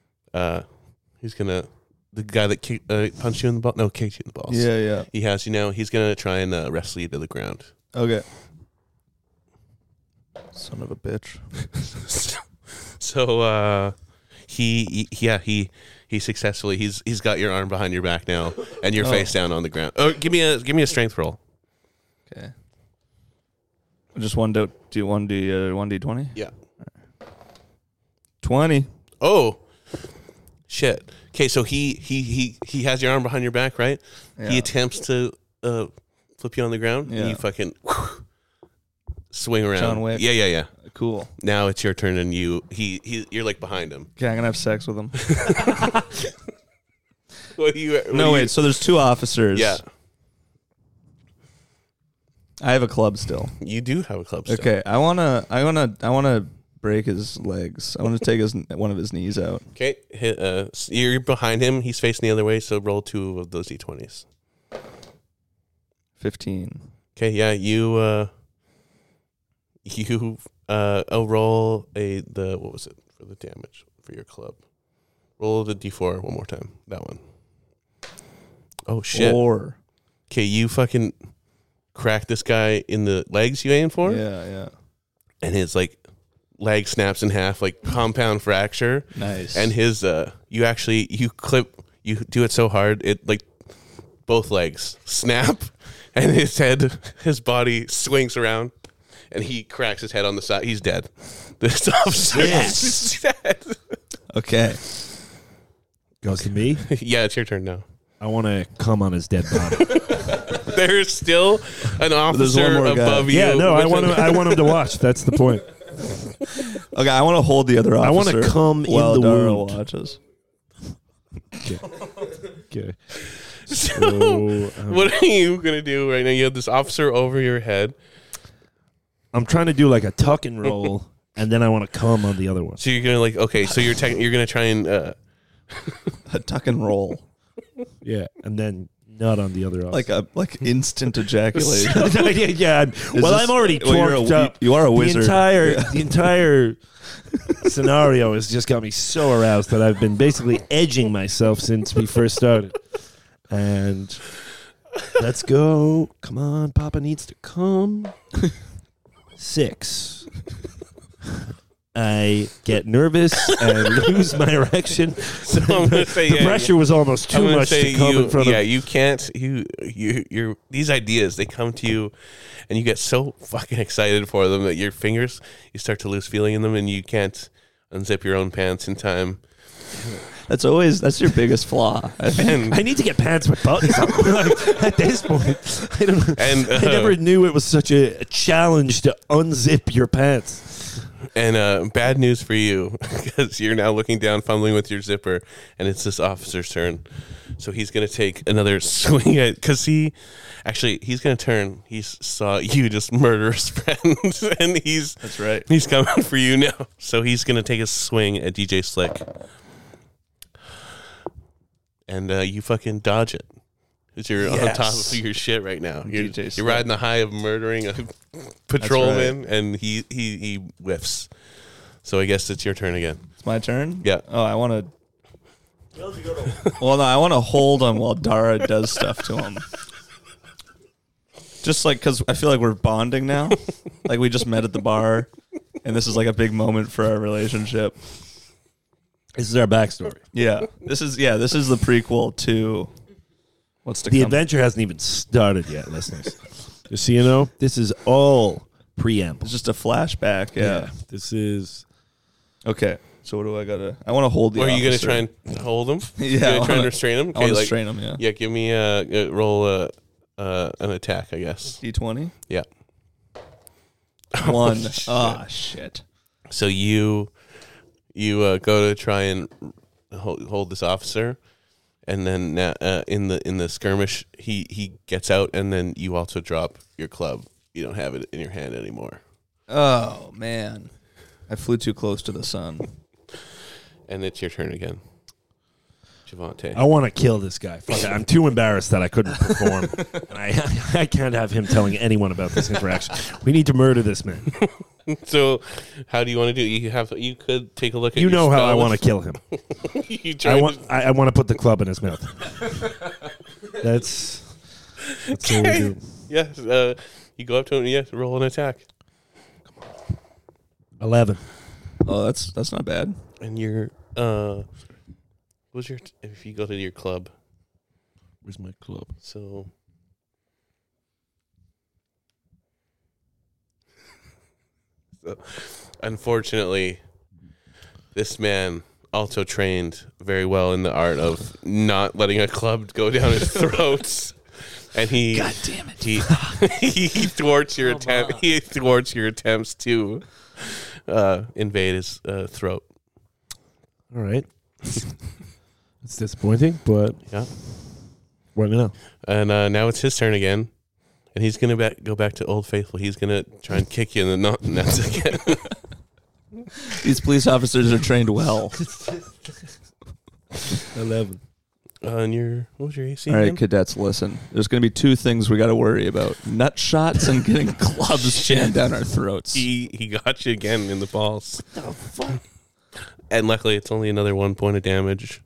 the guy that punched you in the ball, no, kicked you in the balls. Yeah. He has you now. He's gonna try and wrestle you to the ground. Okay. Son of a bitch. So he successfully he's got your arm behind your back now, and you're face down on the ground. Oh, give me a strength roll. Okay. Just one d20. Yeah. 20. Oh, shit. Okay, so he has your arm behind your back, right? Yeah. He attempts to flip you on the ground, Yeah. and you fucking swing around. John Wick. Yeah. Cool. Now it's your turn, and you're like behind him. Okay, I'm gonna have sex with him. Wait. So there's 2 officers. Yeah. I have a club still. You do have a club still. Okay, I wanna break his legs. I want to take one of his knees out. Okay, you're behind him. He's facing the other way, so roll 2 of those d20s. 15. Okay, yeah, you roll what was it for the damage for your club? Roll the d4 one more time. That one. Oh shit. 4. Okay, you fucking crack this guy in the legs you aim for. Yeah. And his leg snaps in half, like compound fracture. Nice. And his you do it so hard it both legs snap, and his body swings around, and he cracks his head on the side. He's dead. This officer is dead. Okay. Goes to me. Yeah, it's your turn now. I want to come on his dead body. There's still an officer above you. Yeah, no, I want him to watch. That's the point. Okay, I want to hold the other officer. I want to come while in the Dara wound. watches. Okay. So, what are you gonna do right now? You have this officer over your head. I'm trying to do like a tuck and roll, and then I want to come on the other one. So you're gonna so you're gonna try and a tuck and roll. Yeah, and then not on the other. Like instant ejaculation. yeah. Well, I'm already torqued up. You are a wizard. The entire scenario has just got me so aroused that I've been basically edging myself since we first started. And let's go. Come on, Papa needs to come. 6. I get nervous and lose my erection. So I'm gonna say the pressure was almost too much to come in front of. Yeah, you can't. You're these ideas, they come to you, and you get so fucking excited for them that your fingers, you start to lose feeling in them, and you can't unzip your own pants in time. That's your biggest flaw. I need to get pants with buttons on. At this point, I never knew it was such a challenge to unzip your pants. And bad news for you, because you're now looking down, fumbling with your zipper, and it's this officer's turn. So he's going to take another swing at, because he's going to turn. He saw you just murder his friend, and That's right. he's coming for you now. So he's going to take a swing at DJ Slick. And you fucking dodge it. Because you're on top of your shit right now. You're riding the high of murdering a patrolman, and he whiffs. So I guess it's your turn again. It's my turn? Yeah. Oh, I want to... Well, no, I want to hold him while Dara does stuff to him. Just like, because I feel like we're bonding now. Like we just met at the bar, and this is like a big moment for our relationship. This is our backstory. Yeah. This is the prequel to what's to The come. adventure hasn't even started yet, listeners. Just so you know, this is all preamble. It's just a flashback. Yeah. This is... Okay. So what do I gotta? I want to hold the. Or are you going to officer. try and hold him? Yeah, You're going to try I and wanna- restrain him? I want to like, strain him. Yeah. Yeah, give me a roll an attack, I guess. D20. Yeah. 1. shit. Ah, shit. So you go to try and hold this officer, and then in the skirmish, he gets out, and then you also drop your club. You don't have it in your hand anymore, Oh man, I flew too close to the sun. and it's your turn again, Javante. I want to kill this guy. Fuck it. I'm too embarrassed that I couldn't perform. And I can't have him telling anyone about this interaction. We need to murder this man. So, how do you want to do it? You could take a look at You your know how I spells. want to kill him. You try I want to put the club in his mouth. That's what we do. Yes, you go up to him. Yes, roll an attack, 11. Oh, that's not bad. and you're what's your if you go to your club? Where's my club? So unfortunately, this man also trained very well in the art of not letting a club go down his throat. And he, God damn it, he thwarts your attempt. He thwarts your attempts to invade his throat. All right. It's disappointing, but Yeah. let me know. And now it's his turn again, and he's gonna go back to Old Faithful. He's gonna try and kick you in the nuts again. These police officers are trained well. 11. And what was your AC? All right, again? cadets, listen. There's going to be 2 things we got to worry about: nut shots and getting clubs jammed down our throats. He got you again in the balls. What the fuck? And luckily, it's only another 1 point of damage.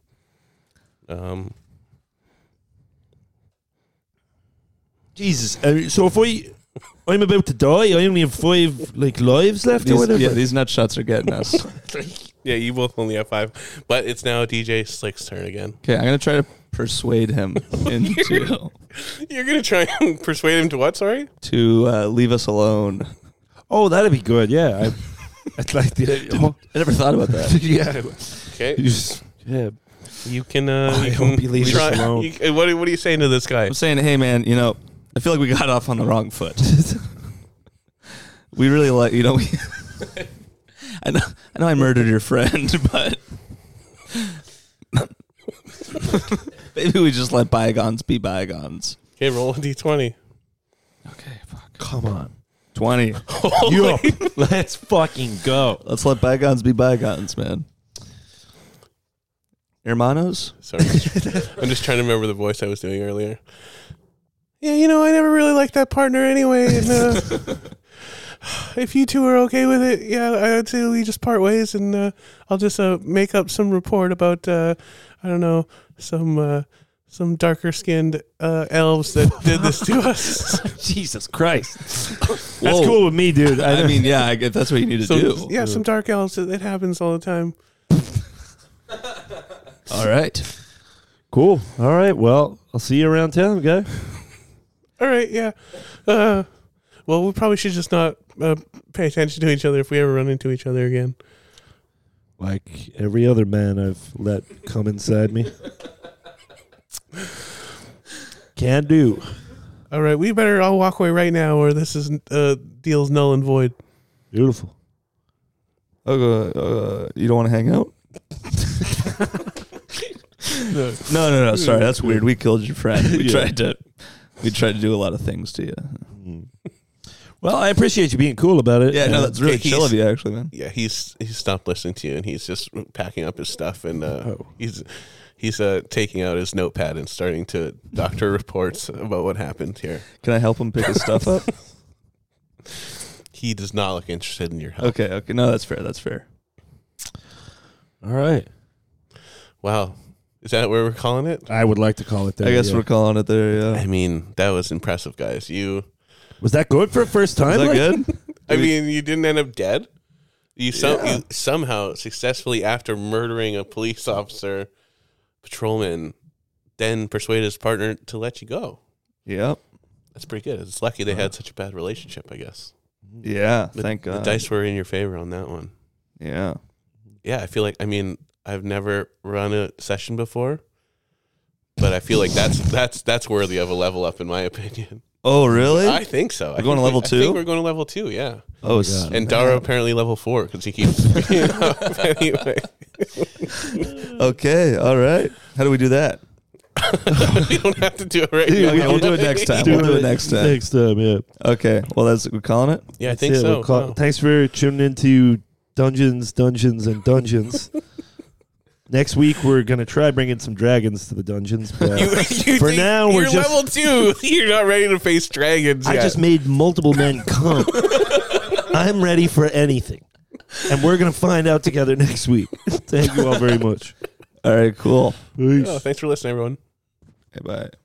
Jesus. So if I'm about to die, I only have 5 lives left or whatever. These nut shots are getting us. Yeah, you both only have 5, but it's now DJ Slick's turn again. Okay, I'm going to try to persuade him into You're gonna try and persuade him to what? Sorry. leave us alone. Oh, that'd be good. Yeah. I'd like the... I never thought about that. yeah. Okay. Yeah. You can. I You hope can he leaves try- us alone. What are you saying to this guy? I'm saying, hey man, I feel like we got off on the wrong foot. We really I know I murdered your friend, but maybe we just let bygones be bygones. Okay, roll a d20. Okay, fuck. Come on. 20. Yup. Let's fucking go. Let's let bygones be bygones, man. Hermanos? Sorry, I'm just trying to remember the voice I was doing earlier. Yeah, I never really liked that partner anyway. And if you two are okay with it, yeah, I would say we just part ways, and I'll just make up some report about I don't know, some darker skinned elves that did this to us. Jesus Christ. That's Whoa. cool with me, dude. I mean, yeah, I guess that's what you need to do. Yeah, some dark elves. It happens all the time. All right. Cool. All right. Well, I'll see you around town, guy. All right, yeah. Well, we probably should just not pay attention to each other if we ever run into each other again. Like every other man I've let come inside me. Can do. All right, we better all walk away right now, or this is deal's null and void. Beautiful. You don't want to hang out? No. Sorry, that's weird. We killed your friend. We tried to do a lot of things to you. Well, I appreciate you being cool about it. Yeah, no, that's really chill of you, actually, man. Yeah, he's stopped listening to you, and he's just packing up his stuff, and he's taking out his notepad and starting to doctor reports about what happened here. Can I help him pick his stuff up? He does not look interested in your help. Okay. No, that's fair. All right. Wow. Is that where we're calling it? I would like to call it that. I guess we're calling it there, yeah. I mean, that was impressive, guys. Was that good for a first time? Was that good? I mean, you didn't end up dead. You somehow successfully, after murdering a police officer, patrolman, then persuaded his partner to let you go. Yep. That's pretty good. It's lucky they had such a bad relationship, I guess. Yeah, thank God. The dice were in your favor on that one. Yeah. Yeah, I feel like, I've never run a session before, but I feel like that's worthy of a level up, in my opinion. Oh, really? I think so. We're going to level 2? I think we're going to level 2, yeah. Oh, and Dara apparently level 4 because he keeps being up anyway. Okay, all right. How do we do that? We don't have to do it right now. Okay, we'll do it next time. We'll do it next time. Next time, yeah. Okay, well, we're calling it? Yeah, I think That's it. so. We'll call- Thanks for tuning into Dungeons, and Dungeons. Next week, we're going to try bringing some dragons to the dungeons. But You for think now, we're you're just... level 2. You're not ready to face dragons I yet. just made multiple men come. I'm ready for anything. And we're going to find out together next week. Thank you all very much. All right, cool. Peace. Thanks for listening, everyone. Okay, bye.